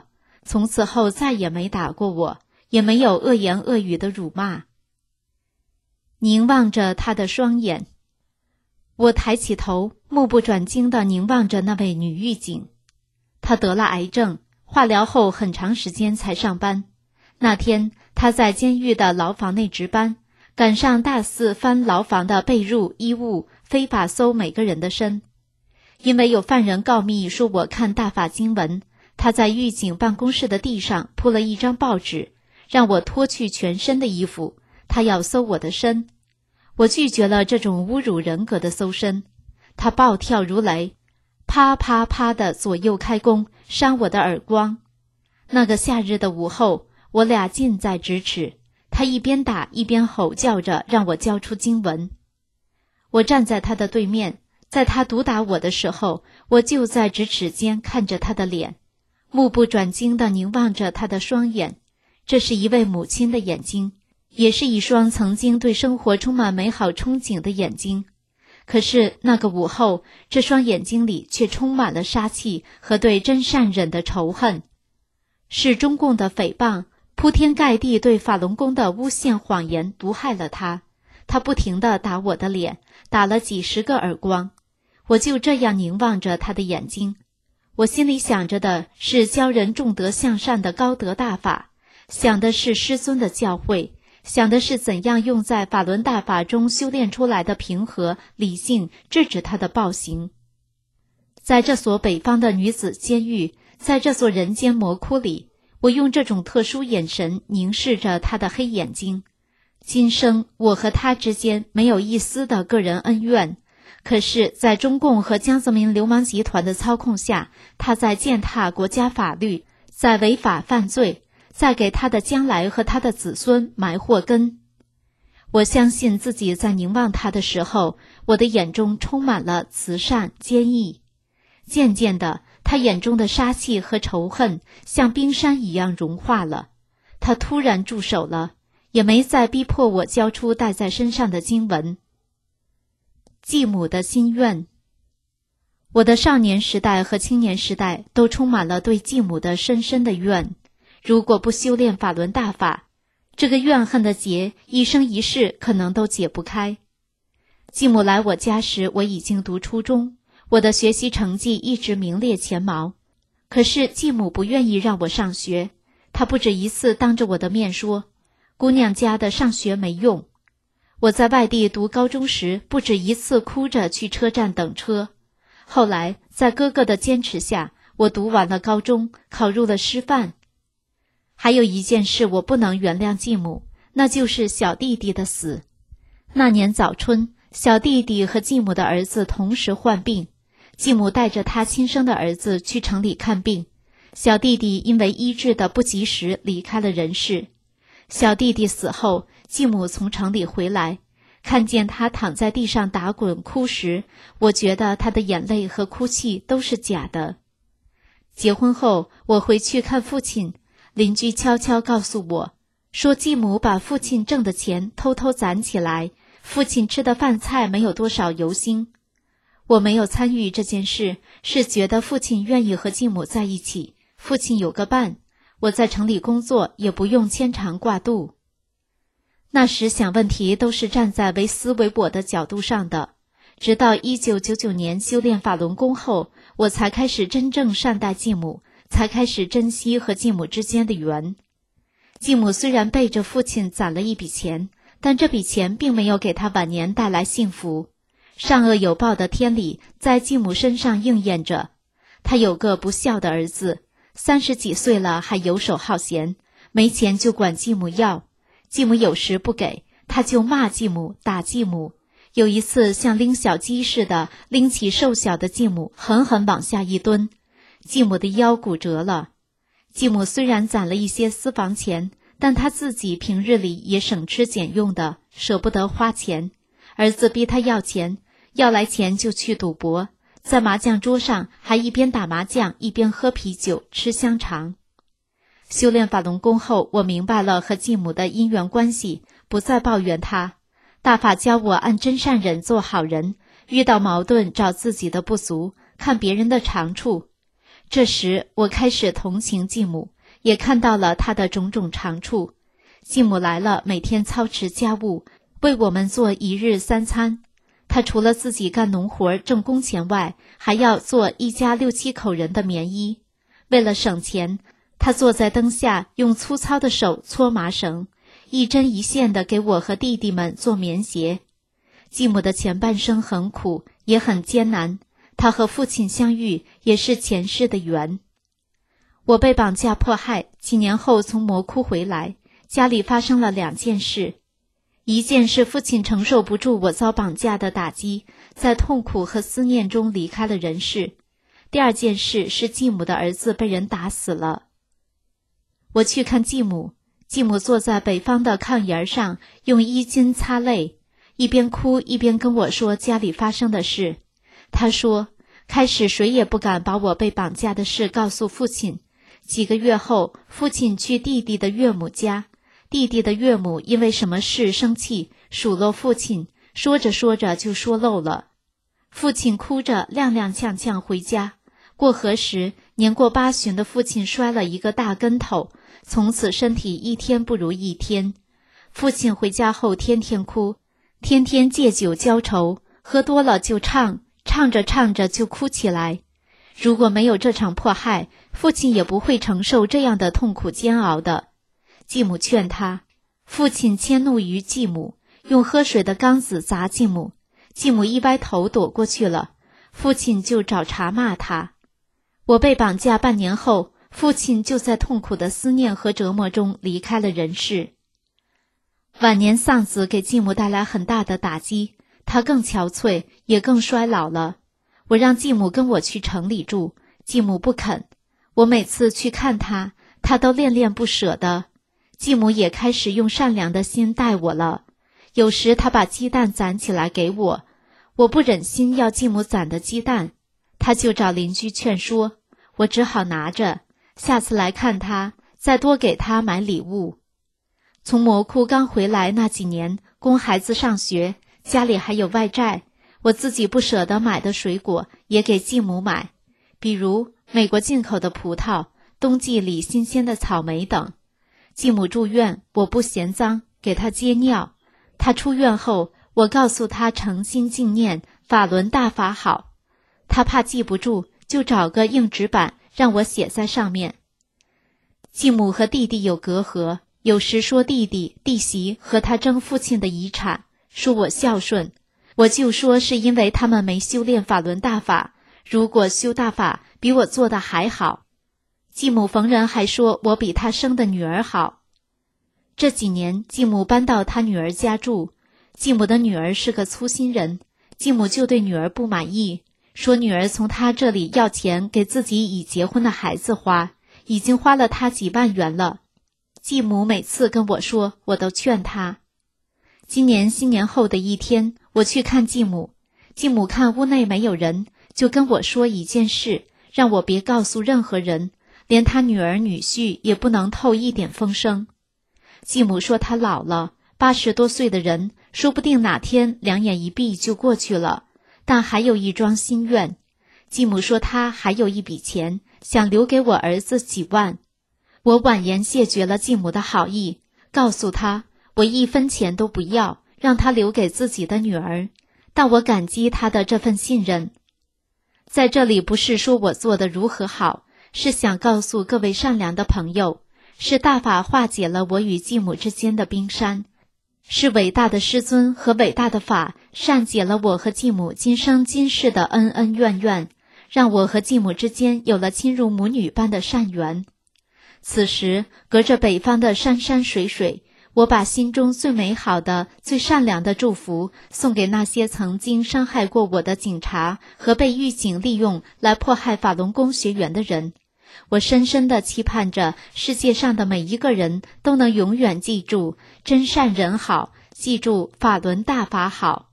从此后再也没打过我，也没有恶言恶语的辱骂。凝望着他的双眼，我抬起头，目不转睛地凝望着那位女狱警。她得了癌症，化疗后很长时间才上班。那天她在监狱的牢房内值班，赶上大肆翻牢房的被褥衣物，非法搜每个人的身。因为有犯人告密说我看大法经文，她在狱警办公室的地上铺了一张报纸，让我脱去全身的衣服，她要搜我的身。我拒绝了这种侮辱人格的搜身。她暴跳如雷，啪啪啪地左右开弓，扇我的耳光。那个夏日的午后，我俩近在咫尺，她一边打一边吼叫着让我交出经文。我站在她的对面，在她毒打我的时候，我就在咫尺间看着她的脸，目不转睛地凝望着她的双眼。这是一位母亲的眼睛，也是一双曾经对生活充满美好憧憬的眼睛。可是那个午后，这双眼睛里却充满了杀气和对真善忍的仇恨。是中共的诽谤，铺天盖地对法轮功的诬陷谎言毒害了他。他不停地打我的脸，打了几十个耳光。我就这样凝望着他的眼睛，我心里想着的是教人重德向善的高德大法，想的是师尊的教诲，想的是怎样用在法轮大法中修炼出来的平和理性制止他的暴行。在这所北方的女子监狱，在这所人间魔窟里，我用这种特殊眼神凝视着他的黑眼睛。今生我和他之间没有一丝的个人恩怨，可是在中共和江泽民流氓集团的操控下，他在践踏国家法律，在违法犯罪，在给他的将来和他的子孙埋祸根。我相信自己在凝望他的时候，我的眼中充满了慈善坚毅。渐渐的，他眼中的杀气和仇恨像冰山一样融化了，他突然住手了，也没再逼迫我交出带在身上的经文。继母的心愿。我的少年时代和青年时代都充满了对继母的深深的怨。如果不修炼法轮大法，这个怨恨的结一生一世可能都解不开。继母来我家时，我已经读初中，我的学习成绩一直名列前茅。可是继母不愿意让我上学，她不止一次当着我的面说，姑娘家的上学没用。我在外地读高中时，不止一次哭着去车站等车。后来在哥哥的坚持下，我读完了高中，考入了师范。还有一件事我不能原谅继母，那就是小弟弟的死。那年早春，小弟弟和继母的儿子同时患病，继母带着他亲生的儿子去城里看病，小弟弟因为医治的不及时离开了人世。小弟弟死后，继母从城里回来，看见他躺在地上打滚哭时，我觉得他的眼泪和哭泣都是假的。结婚后，我回去看父亲，邻居悄悄告诉我，说继母把父亲挣的钱偷偷攒起来，父亲吃的饭菜没有多少油腥。我没有参与这件事，是觉得父亲愿意和继母在一起，父亲有个伴，我在城里工作也不用牵肠挂肚。那时想问题都是站在为私为我的角度上的，直到1999年修炼法轮功后，我才开始真正善待继母，才开始珍惜和继母之间的缘。继母虽然背着父亲攒了一笔钱，但这笔钱并没有给他晚年带来幸福。善恶有报的天理在继母身上应验着。他有个不孝的儿子，30几岁了还游手好闲，没钱就管继母要，继母有时不给，他就骂继母，打继母。有一次像拎小鸡似的拎起瘦小的继母，狠狠往下一蹲，继母的腰骨折了。继母虽然攒了一些私房钱，但他自己平日里也省吃俭用的，舍不得花钱。儿子逼他要钱，要来钱就去赌博，在麻将桌上还一边打麻将一边喝啤酒吃香肠。修炼法轮功后，我明白了和继母的因缘关系，不再抱怨他。大法教我按真善忍做好人，遇到矛盾找自己的不足，看别人的长处。这时我开始同情继母， 也看到了他的种种长处。继母来了，每天操持家务，为我们做一日三餐。他除了自己干农活挣工钱外，还要做一家6、7口人的棉衣。为了省钱，他坐在灯下，用粗糙的手搓麻绳，一针一线地给我和弟弟们做棉鞋。继母的前半生很苦，也很艰难。他和父亲相遇，也是前世的缘。我被绑架迫害，几年后从魔窟回来，家里发生了2件事。一件是父亲承受不住我遭绑架的打击，在痛苦和思念中离开了人世。第2件事是继母的儿子被人打死了。我去看继母，继母坐在北方的炕沿上，用衣襟擦泪，一边哭一边跟我说家里发生的事。他说，开始谁也不敢把我被绑架的事告诉父亲。几个月后，父亲去弟弟的岳母家，弟弟的岳母因为什么事生气，数落父亲，说着说着就说漏了。父亲哭着踉踉跄跄回家。过河时，年过8旬的父亲摔了一个大跟头，从此身体一天不如一天。父亲回家后天天哭，天天借酒浇愁，喝多了就唱，唱着唱着就哭起来。如果没有这场迫害，父亲也不会承受这样的痛苦煎熬的。继母劝他，父亲迁怒于继母，用喝水的缸子砸继母，继母一歪头躲过去了，父亲就找茬骂他。我被绑架半年后，父亲就在痛苦的思念和折磨中离开了人世。晚年丧子给继母带来很大的打击，她更憔悴，也更衰老了。我让继母跟我去城里住，继母不肯。我每次去看她，她都恋恋不舍的。继母也开始用善良的心待我了。有时她把鸡蛋攒起来给我，我不忍心要继母攒的鸡蛋，她就找邻居劝说，我只好拿着，下次来看她，再多给她买礼物。从魔窟刚回来那几年，供孩子上学，家里还有外债，我自己不舍得买的水果也给继母买，比如美国进口的葡萄，冬季里新鲜的草莓等。继母住院，我不嫌脏，给她接尿。她出院后，我告诉她诚心敬念法轮大法好。她怕记不住，就找个硬纸板让我写在上面。继母和弟弟有隔阂，有时说弟弟弟媳和他争父亲的遗产，说我孝顺，我就说是因为他们没修炼法轮大法，如果修大法比我做的还好。继母逢人还说我比他生的女儿好。这几年继母搬到他女儿家住，继母的女儿是个粗心人，继母就对女儿不满意，说女儿从他这里要钱给自己已结婚的孩子花，已经花了他几万元了。继母每次跟我说，我都劝他。今年新年后的一天，我去看继母，继母看屋内没有人，就跟我说一件事，让我别告诉任何人，连他女儿女婿也不能透一点风声。继母说他老了，80多岁的人，说不定哪天两眼一闭就过去了，但还有一桩心愿。继母说他还有一笔钱，想留给我儿子几万。我婉言谢绝了继母的好意，告诉他我1分钱都不要，让他留给自己的女儿，但我感激他的这份信任。在这里不是说我做的如何好，是想告诉各位善良的朋友，是大法化解了我与继母之间的冰山，是伟大的师尊和伟大的法善解了我和继母今生今世的恩恩怨怨，让我和继母之间有了亲如母女般的善缘。此时隔着北方的山山水水，我把心中最美好的最善良的祝福送给那些曾经伤害过我的警察和被狱警利用来迫害法轮功学员的人。我深深地期盼着世界上的每一个人都能永远记住真善人好，记住法轮大法好。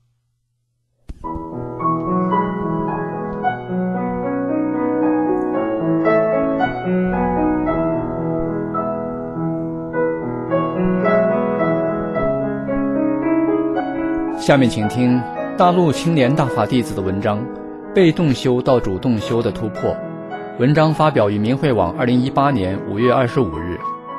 下面请听大陆青年大法弟子的文章《被动修到主动修的突破》， 文章发表于明慧网2018年5月25日。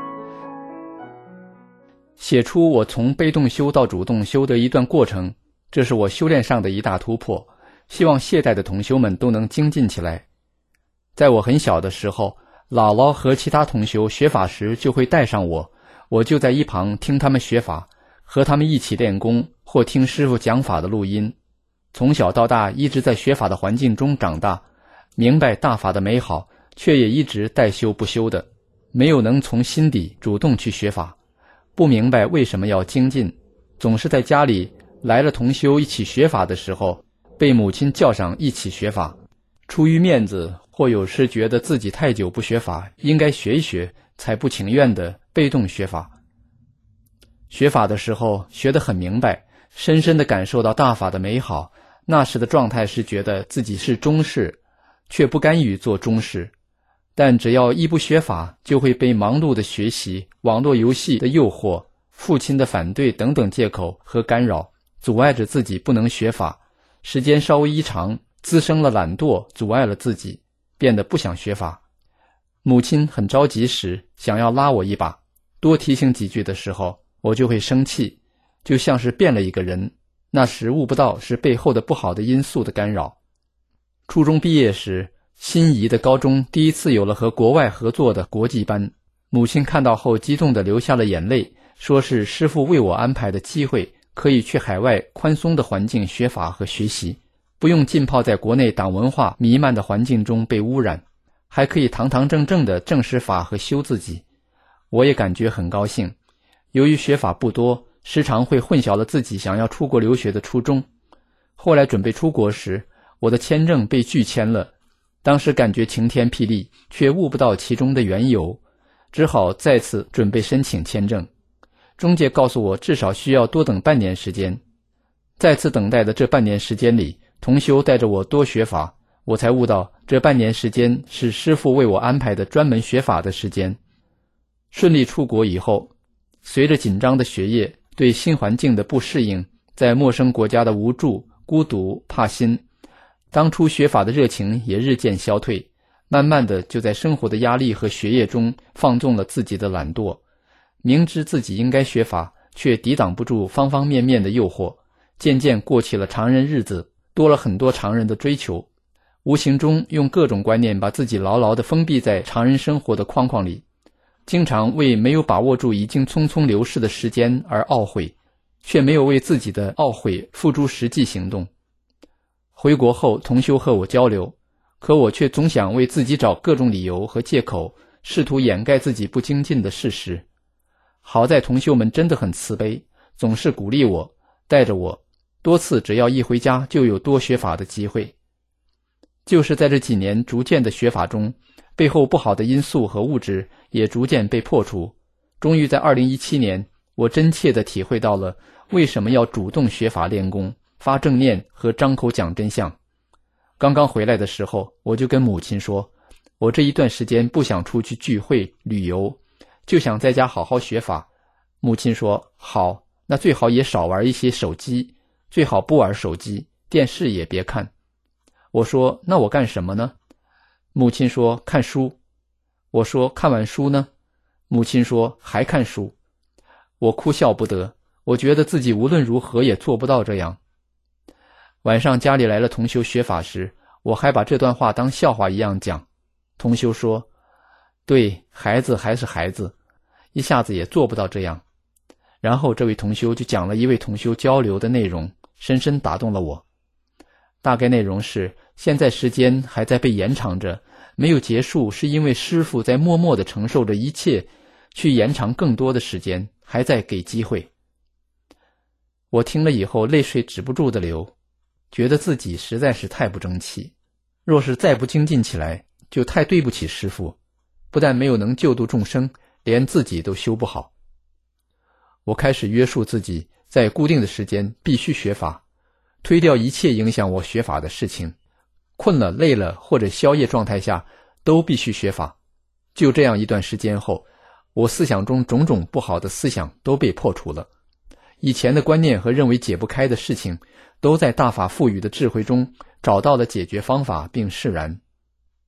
写出我从被动修到主动修的一段过程，这是我修炼上的一大突破，希望懈怠的同修们都能精进起来。在我很小的时候，姥姥和其他同修学法时就会带上我，我就在一旁听他们学法，和他们一起练功或听师父讲法的录音。从小到大一直在学法的环境中长大，明白大法的美好，却也一直带修不修的，没有能从心底主动去学法，不明白为什么要精进，总是在家里来了同修一起学法的时候，被母亲叫上一起学法，出于面子或有时觉得自己太久不学法，应该学一学，才不情愿的被动学法。学法的时候学得很明白，深深地感受到大法的美好，那时的状态是觉得自己是中士，却不甘于做中士，但只要一不学法，就会被忙碌的学习、网络游戏的诱惑、父亲的反对等等借口和干扰，阻碍着自己不能学法。时间稍微一长，滋生了懒惰，阻碍了自己，变得不想学法。母亲很着急时，想要拉我一把，多提醒几句的时候，我就会生气，就像是变了一个人。那时悟不到是背后的不好的因素的干扰。初中毕业时，心仪的高中第一次有了和国外合作的国际班，母亲看到后激动地流下了眼泪，说是师父为我安排的机会，可以去海外宽松的环境学法和学习，不用浸泡在国内党文化弥漫的环境中被污染，还可以堂堂正正地正视法和修自己。我也感觉很高兴，由于学法不多，时常会混淆了自己想要出国留学的初衷。后来准备出国时，我的签证被拒签了，当时感觉晴天霹雳，却悟不到其中的缘由，只好再次准备申请签证。中介告诉我至少需要多等半年时间。再次等待的这半年时间里，同修带着我多学法，我才悟到这半年时间是师父为我安排的专门学法的时间。顺利出国以后，随着紧张的学业，对新环境的不适应，在陌生国家的无助、孤独、怕心，当初学法的热情也日渐消退，慢慢的就在生活的压力和学业中放纵了自己的懒惰。明知自己应该学法，却抵挡不住方方面面的诱惑，渐渐过起了常人日子，多了很多常人的追求，无形中用各种观念把自己牢牢地封闭在常人生活的框框里，经常为没有把握住已经匆匆流逝的时间而懊悔，却没有为自己的懊悔付诸实际行动。回国后，同修和我交流，可我却总想为自己找各种理由和借口，试图掩盖自己不精进的事实。好在同修们真的很慈悲，总是鼓励我，带着我，多次只要一回家就有多学法的机会。就是在这几年逐渐的学法中，背后不好的因素和物质也逐渐被破除。终于在2017年，我真切地体会到了为什么要主动学法练功、发正念和张口讲真相。刚刚回来的时候，我就跟母亲说，我这一段时间不想出去聚会、旅游，就想在家好好学法。母亲说，好，那最好也少玩一些手机，最好不玩手机，电视也别看。我说，那我干什么呢？母亲说，看书。我说，看完书呢？母亲说，还看书。我哭笑不得，我觉得自己无论如何也做不到这样。晚上家里来了同修学法时，我还把这段话当笑话一样讲。同修说，对，孩子还是孩子，一下子也做不到这样。然后这位同修就讲了一位同修交流的内容，深深打动了我。大概内容是，现在时间还在被延长着，没有结束，是因为师父在默默地承受着一切，去延长更多的时间，还在给机会。我听了以后泪水止不住的流，觉得自己实在是太不争气，若是再不精进起来，就太对不起师父，不但没有能救度众生，连自己都修不好。我开始约束自己，在固定的时间必须学法，推掉一切影响我学法的事情，困了、累了或者宵夜状态下都必须学法。就这样一段时间后，我思想中种种不好的思想都被破除了，以前的观念和认为解不开的事情，都在大法赋予的智慧中找到了解决方法并释然。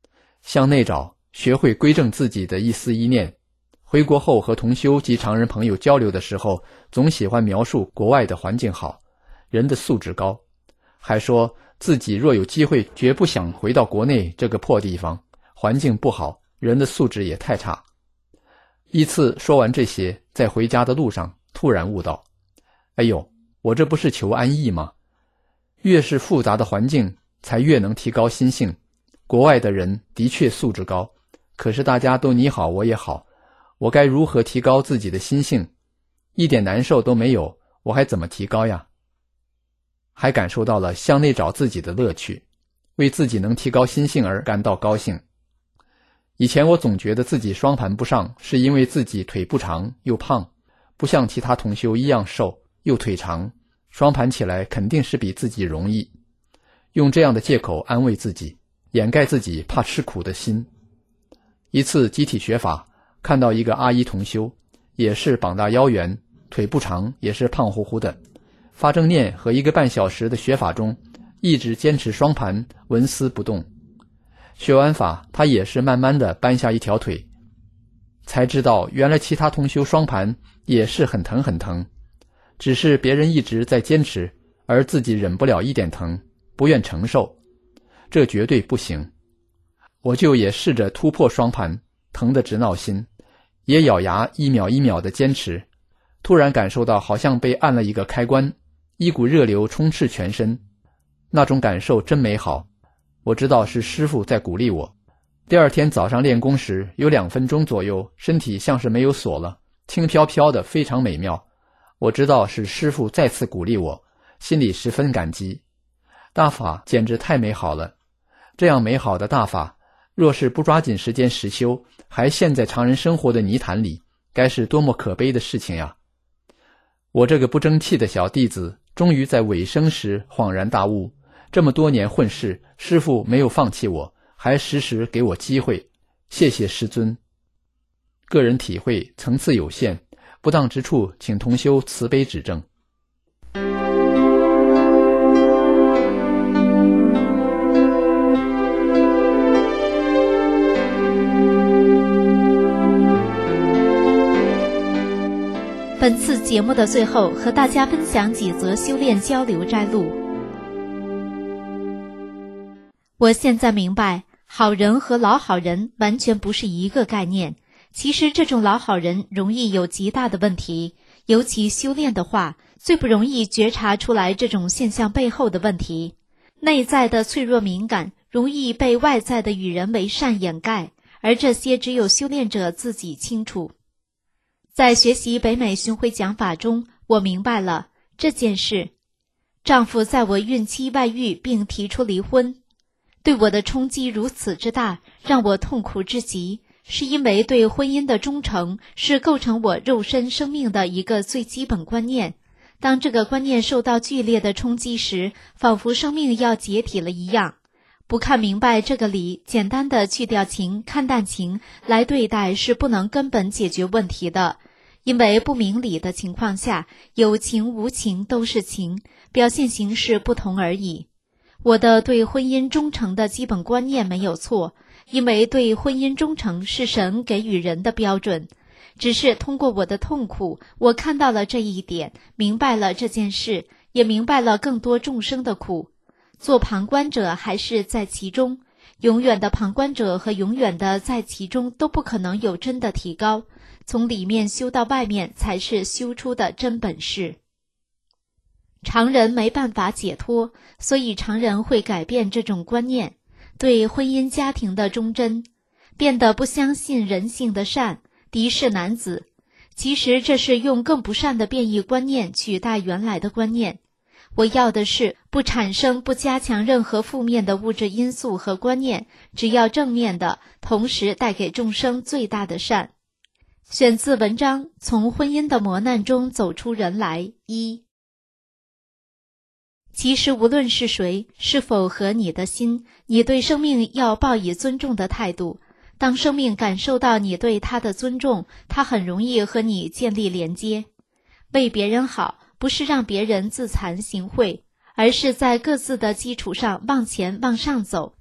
向内找，学会归正自己的一思一念。回国后和同修及常人朋友交流的时候，总喜欢描述国外的环境好，人的素质高，还说自己若有机会绝不想回到国内这个破地方，环境不好，人的素质也太差。一次说完这些，在回家的路上突然悟到，哎呦，我这不是求安逸吗？越是复杂的环境才越能提高心性。国外的人的确素质高，可是大家都你好我也好，我该如何提高自己的心性？一点难受都没有，我还怎么提高呀？还感受到了向内找自己的乐趣，为自己能提高心性而感到高兴。以前我总觉得自己双盘不上，是因为自己腿不长又胖，不像其他同修一样瘦又腿长，双盘起来肯定是比自己容易。用这样的借口安慰自己，掩盖自己怕吃苦的心。一次集体学法，看到一个阿姨同修，也是膀大腰圆，腿不长，也是胖乎乎的，发正念和1个半小时的学法中，一直坚持双盘，纹丝不动。学完法，他也是慢慢的搬下一条腿，才知道原来其他同修双盘也是很疼很疼，只是别人一直在坚持，而自己忍不了一点疼，不愿承受，这绝对不行。我就也试着突破双盘，疼得直闹心，也咬牙一秒一秒的坚持，突然感受到好像被按了一个开关，一股热流充斥全身，那种感受真美好。我知道是师父在鼓励我。第二天早上练功时，有2分钟左右，身体像是没有锁了，轻飘飘的，非常美妙。我知道是师父再次鼓励我，心里十分感激。大法简直太美好了，这样美好的大法，若是不抓紧时间实修，还陷在常人生活的泥潭里，该是多么可悲的事情呀！我这个不争气的小弟子，终于在尾声时恍然大悟，这么多年混世，师父没有放弃我，还时时给我机会，谢谢师尊。个人体会层次有限，不当之处请同修慈悲指正。 本次节目的最后，和大家分享几则修炼交流摘录。我现在明白，好人和老好人完全不是一个概念。其实这种老好人容易有极大的问题，尤其修炼的话，最不容易觉察出来这种现象背后的问题。内在的脆弱敏感，容易被外在的与人为善掩盖，而这些只有修炼者自己清楚。在学习北美巡回讲法中，我明白了这件事。丈夫在我孕期外遇并提出离婚，对我的冲击如此之大，让我痛苦至极，是因为对婚姻的忠诚是构成我肉身生命的一个最基本观念。当这个观念受到剧烈的冲击时，仿佛生命要解体了一样。不看明白这个理，简单的去掉情，看淡情来对待是不能根本解决问题的。因为不明理的情况下，有情无情都是情，表现形式不同而已。我的对婚姻忠诚的基本观念没有错，因为对婚姻忠诚是神给予人的标准。只是通过我的痛苦，我看到了这一点，明白了这件事，也明白了更多众生的苦。做旁观者还是在其中，永远的旁观者和永远的在其中都不可能有真的提高。从里面修到外面才是修出的真本事。常人没办法解脱，所以常人会改变这种观念，对婚姻家庭的忠贞，变得不相信人性的善，敌视男子。其实这是用更不善的变异观念取代原来的观念。我要的是不产生不加强任何负面的物质因素和观念，只要正面的，同时带给众生最大的善。选自文章《从婚姻的磨难中走出人来》1。其实无论是谁，是否合你的心，你对生命要抱以尊重的态度。当生命感受到你对他的尊重，他很容易和你建立连接。为别人好，不是让别人自惭形秽，而是在各自的基础上往前往上走。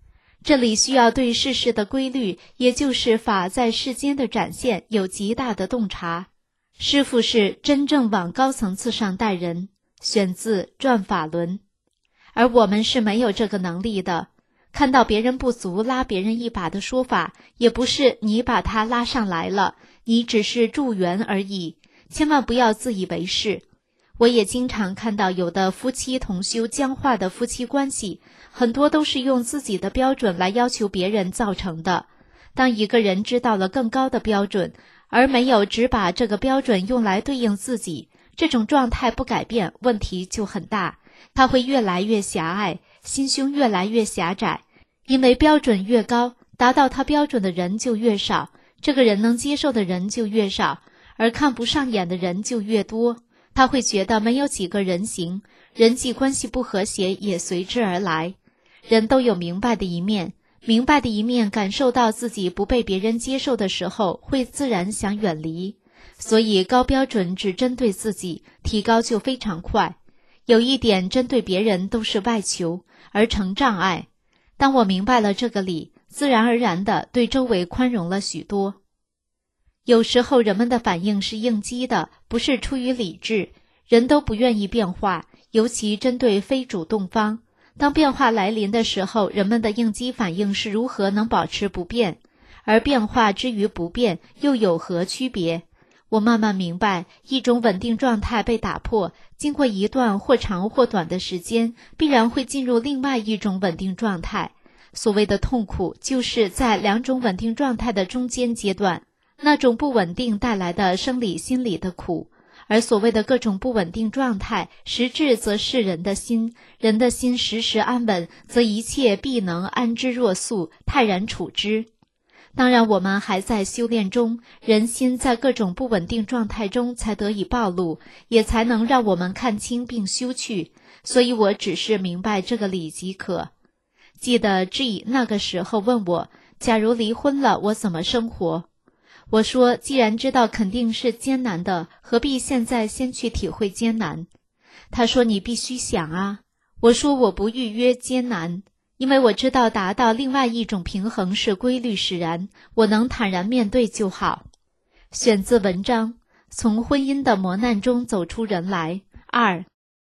这里需要对世事的规律，也就是法在世间的展现，有极大的洞察。师父是真正往高层次上带人，选自《转法轮》，而我们是没有这个能力的。看到别人不足拉别人一把的说法，也不是你把他拉上来了，你只是助缘而已，千万不要自以为是。我也经常看到有的夫妻同修僵化的夫妻关系，很多都是用自己的标准来要求别人造成的。当一个人知道了更高的标准，而没有只把这个标准用来对应自己，这种状态不改变，问题就很大。他会越来越狭隘，心胸越来越狭窄，因为标准越高，达到他标准的人就越少，这个人能接受的人就越少，而看不上眼的人就越多。他会觉得没有几个人行，人际关系不和谐也随之而来。人都有明白的一面，明白的一面感受到自己不被别人接受的时候，会自然想远离。所以高标准只针对自己，提高就非常快。有一点针对别人都是外求，而成障碍。当我明白了这个理，自然而然地对周围宽容了许多。有时候人们的反应是应激的，不是出于理智。人都不愿意变化，尤其针对非主动方。当变化来临的时候，人们的应激反应是如何能保持不变？而变化之于不变，又有何区别？我慢慢明白，一种稳定状态被打破，经过一段或长或短的时间，必然会进入另外一种稳定状态。所谓的痛苦，就是在两种稳定状态的中间阶段，那种不稳定带来的生理心理的苦。而所谓的各种不稳定状态，实质则是人的心。人的心时时安稳，则一切必能安之若素，泰然处之。当然我们还在修炼中，人心在各种不稳定状态中才得以暴露，也才能让我们看清并修去。所以我只是明白这个理即可。记得 G 那个时候问我，假如离婚了，我怎么生活？我说，既然知道肯定是艰难的，何必现在先去体会艰难？他说，你必须想啊。我说，我不预约艰难，因为我知道达到另外一种平衡是规律使然，我能坦然面对就好。选自文章，从婚姻的磨难中走出人来。2，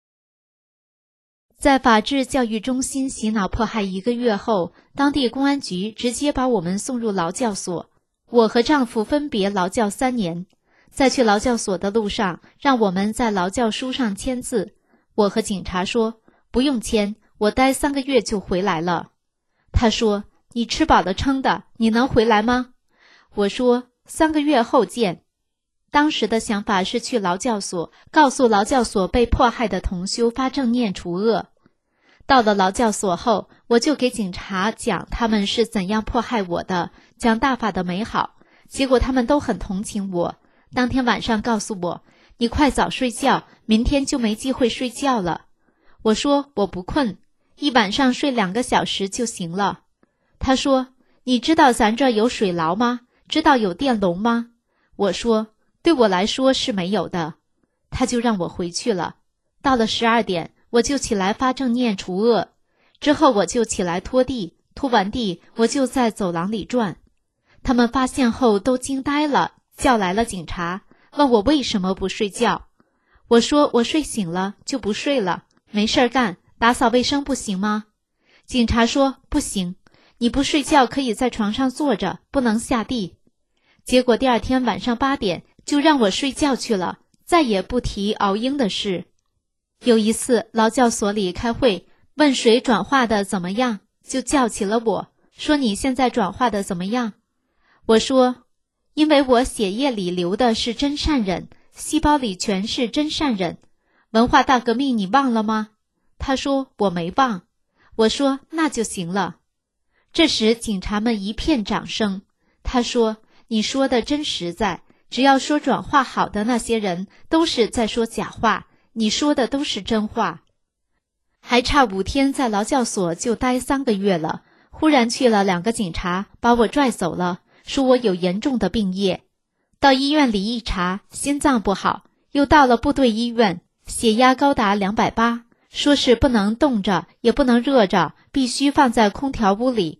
在法治教育中心洗脑迫害1个月后，当地公安局直接把我们送入劳教所。我和丈夫分别劳教3年，在去劳教所的路上，让我们在劳教书上签字。我和警察说，不用签，我待3个月就回来了。他说，你吃饱了撑的，你能回来吗？我说，3个月后见。当时的想法是去劳教所，告诉劳教所被迫害的同修发正念除恶。到了劳教所后，我就给警察讲他们是怎样迫害我的，讲大法的美好，结果他们都很同情我。当天晚上告诉我，你快早睡觉，明天就没机会睡觉了。我说我不困，一晚上睡2个小时就行了。他说，你知道咱这有水牢吗？知道有电笼吗？我说，对我来说是没有的。他就让我回去了。到了12点，我就起来发正念除恶，之后我就起来拖地，拖完地我就在走廊里转。他们发现后都惊呆了，叫来了警察，问我为什么不睡觉。我说我睡醒了就不睡了，没事干，打扫卫生不行吗？警察说不行，你不睡觉可以在床上坐着，不能下地。结果第2天晚上8点就让我睡觉去了，再也不提熬鹰的事。有一次劳教所里开会，问谁转化的怎么样，就叫起了我，说你现在转化的怎么样？我说，因为我血液里流的是真善忍，细胞里全是真善忍。文化大革命你忘了吗？他说我没忘。我说那就行了。这时警察们一片掌声。他说，你说的真实在，只要说转化好的那些人都是在说假话，你说的都是真话。还差5天在劳教所就待3个月了，忽然去了2个警察，把我拽走了，说我有严重的病业。到医院里一查，心脏不好，又到了部队医院，血压高达280，说是不能冻着，也不能热着，必须放在空调屋里。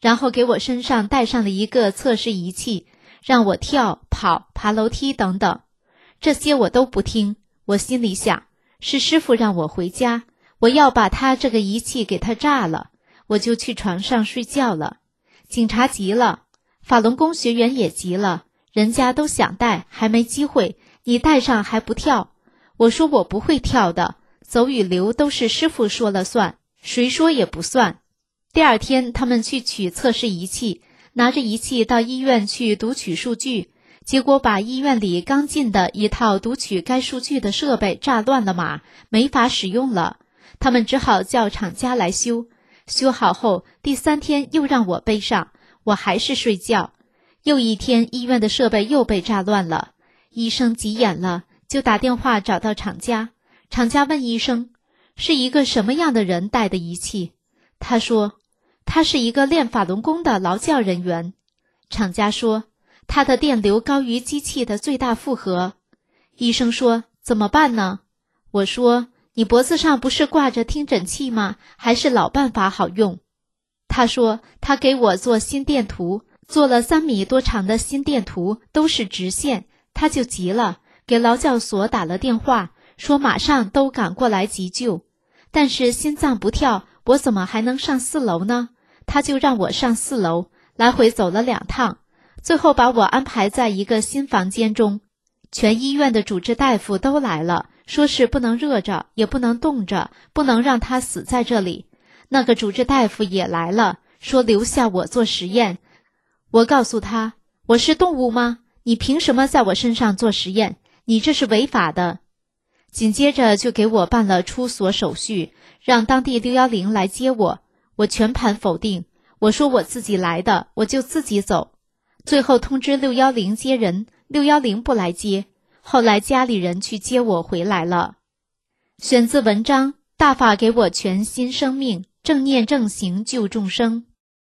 然后给我身上带上了一个测试仪器，让我跳、跑、爬楼梯等等。这些我都不听，我心里想，是师傅让我回家，我要把他这个仪器给他炸了，我就去床上睡觉了。警察急了，法轮功学员也急了，人家都想带，还没机会，你带上还不跳？我说我不会跳的，走与留都是师傅说了算，谁说也不算。第二天他们去取测试仪器，拿着仪器到医院去读取数据，结果把医院里刚进的一套读取该数据的设备炸乱了码，没法使用了。他们只好叫厂家来修，修好后第3天又让我背上，我还是睡觉。又一天医院的设备又被炸乱了，医生急眼了，就打电话找到厂家。厂家问医生，是一个什么样的人带的仪器？他说，他是一个练法轮功的劳教人员。厂家说，他的电流高于机器的最大负荷。医生说，怎么办呢？我说，你脖子上不是挂着听诊器吗？还是老办法好用。他说，他给我做心电图，做了3米多长的心电图，都是直线。他就急了，给劳教所打了电话，说马上都赶过来急救。但是心脏不跳，我怎么还能上4楼呢？他就让我上4楼，来回走了2趟，最后把我安排在一个新房间中。全医院的主治大夫都来了，说是不能热着，也不能冻着，不能让他死在这里。那个主治大夫也来了，说留下我做实验。我告诉他，我是动物吗？你凭什么在我身上做实验？你这是违法的。紧接着就给我办了出所手续，让当地610来接我。我全盘否定，我说我自己来的，我就自己走。最后通知610接人，610不来接。后来家里人去接我回来了。选自文章，大法给我全新生命，正念正行救众生。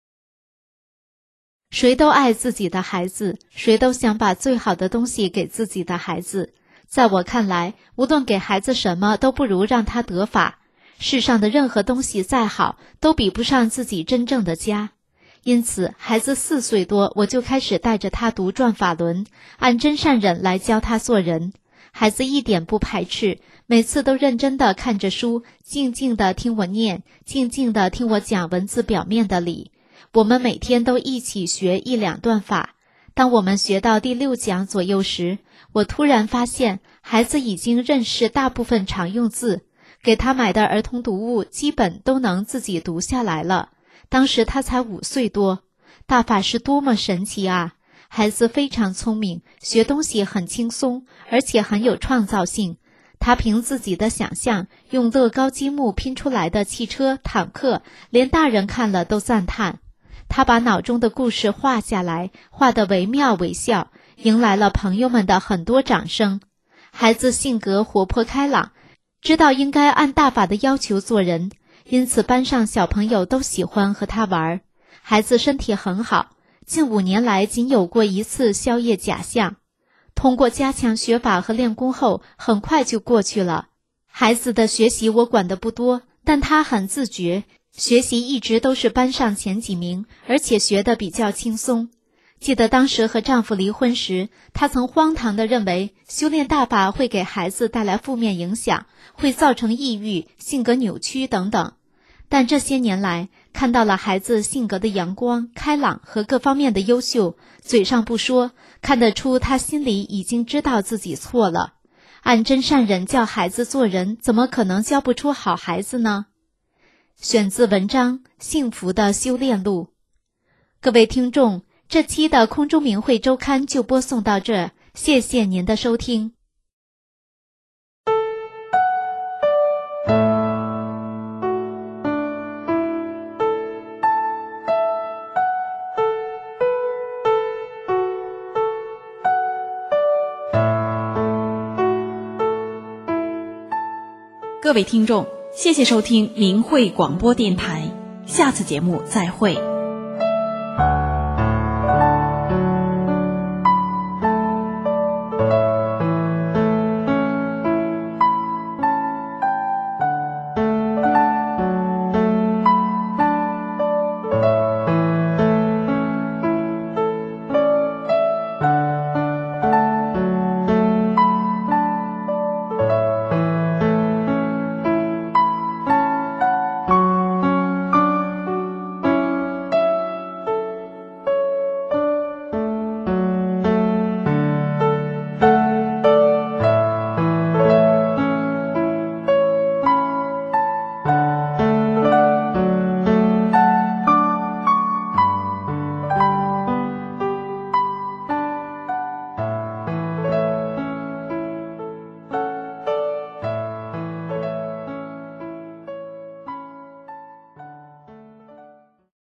谁都爱自己的孩子，谁都想把最好的东西给自己的孩子。在我看来，无论给孩子什么，都不如让他得法。世上的任何东西再好，都比不上自己真正的家。因此，孩子4岁多，我就开始带着他读转法轮，按真善忍来教他做人。孩子一点不排斥，每次都认真地看着书，静静地听我念，静静地听我讲文字表面的理。我们每天都一起学1、2段法。当我们学到第6讲左右时，我突然发现孩子已经认识大部分常用字，给他买的儿童读物基本都能自己读下来了。当时他才5岁多，大法是多么神奇啊！孩子非常聪明，学东西很轻松，而且很有创造性。他凭自己的想象，用乐高积木拼出来的汽车、坦克，连大人看了都赞叹。他把脑中的故事画下来，画得惟妙惟肖，迎来了朋友们的很多掌声。孩子性格活泼开朗，知道应该按大法的要求做人，因此班上小朋友都喜欢和他玩。孩子身体很好，近5年来仅有过1次宵夜假象。通过加强学法和练功后，很快就过去了。孩子的学习我管得不多，但他很自觉，学习一直都是班上前几名，而且学得比较轻松。记得当时和丈夫离婚时，她曾荒唐地认为修炼大法会给孩子带来负面影响，会造成抑郁、性格扭曲等等。但这些年来，看到了孩子性格的阳光、开朗和各方面的优秀，嘴上不说，看得出他心里已经知道自己错了。按真善忍教孩子做人，怎么可能教不出好孩子呢？选自文章《幸福的修炼路》。各位听众，这期的空中明慧周刊就播送到这，谢谢您的收听。 各位听众，谢谢收听明慧广播电台，下次节目再会。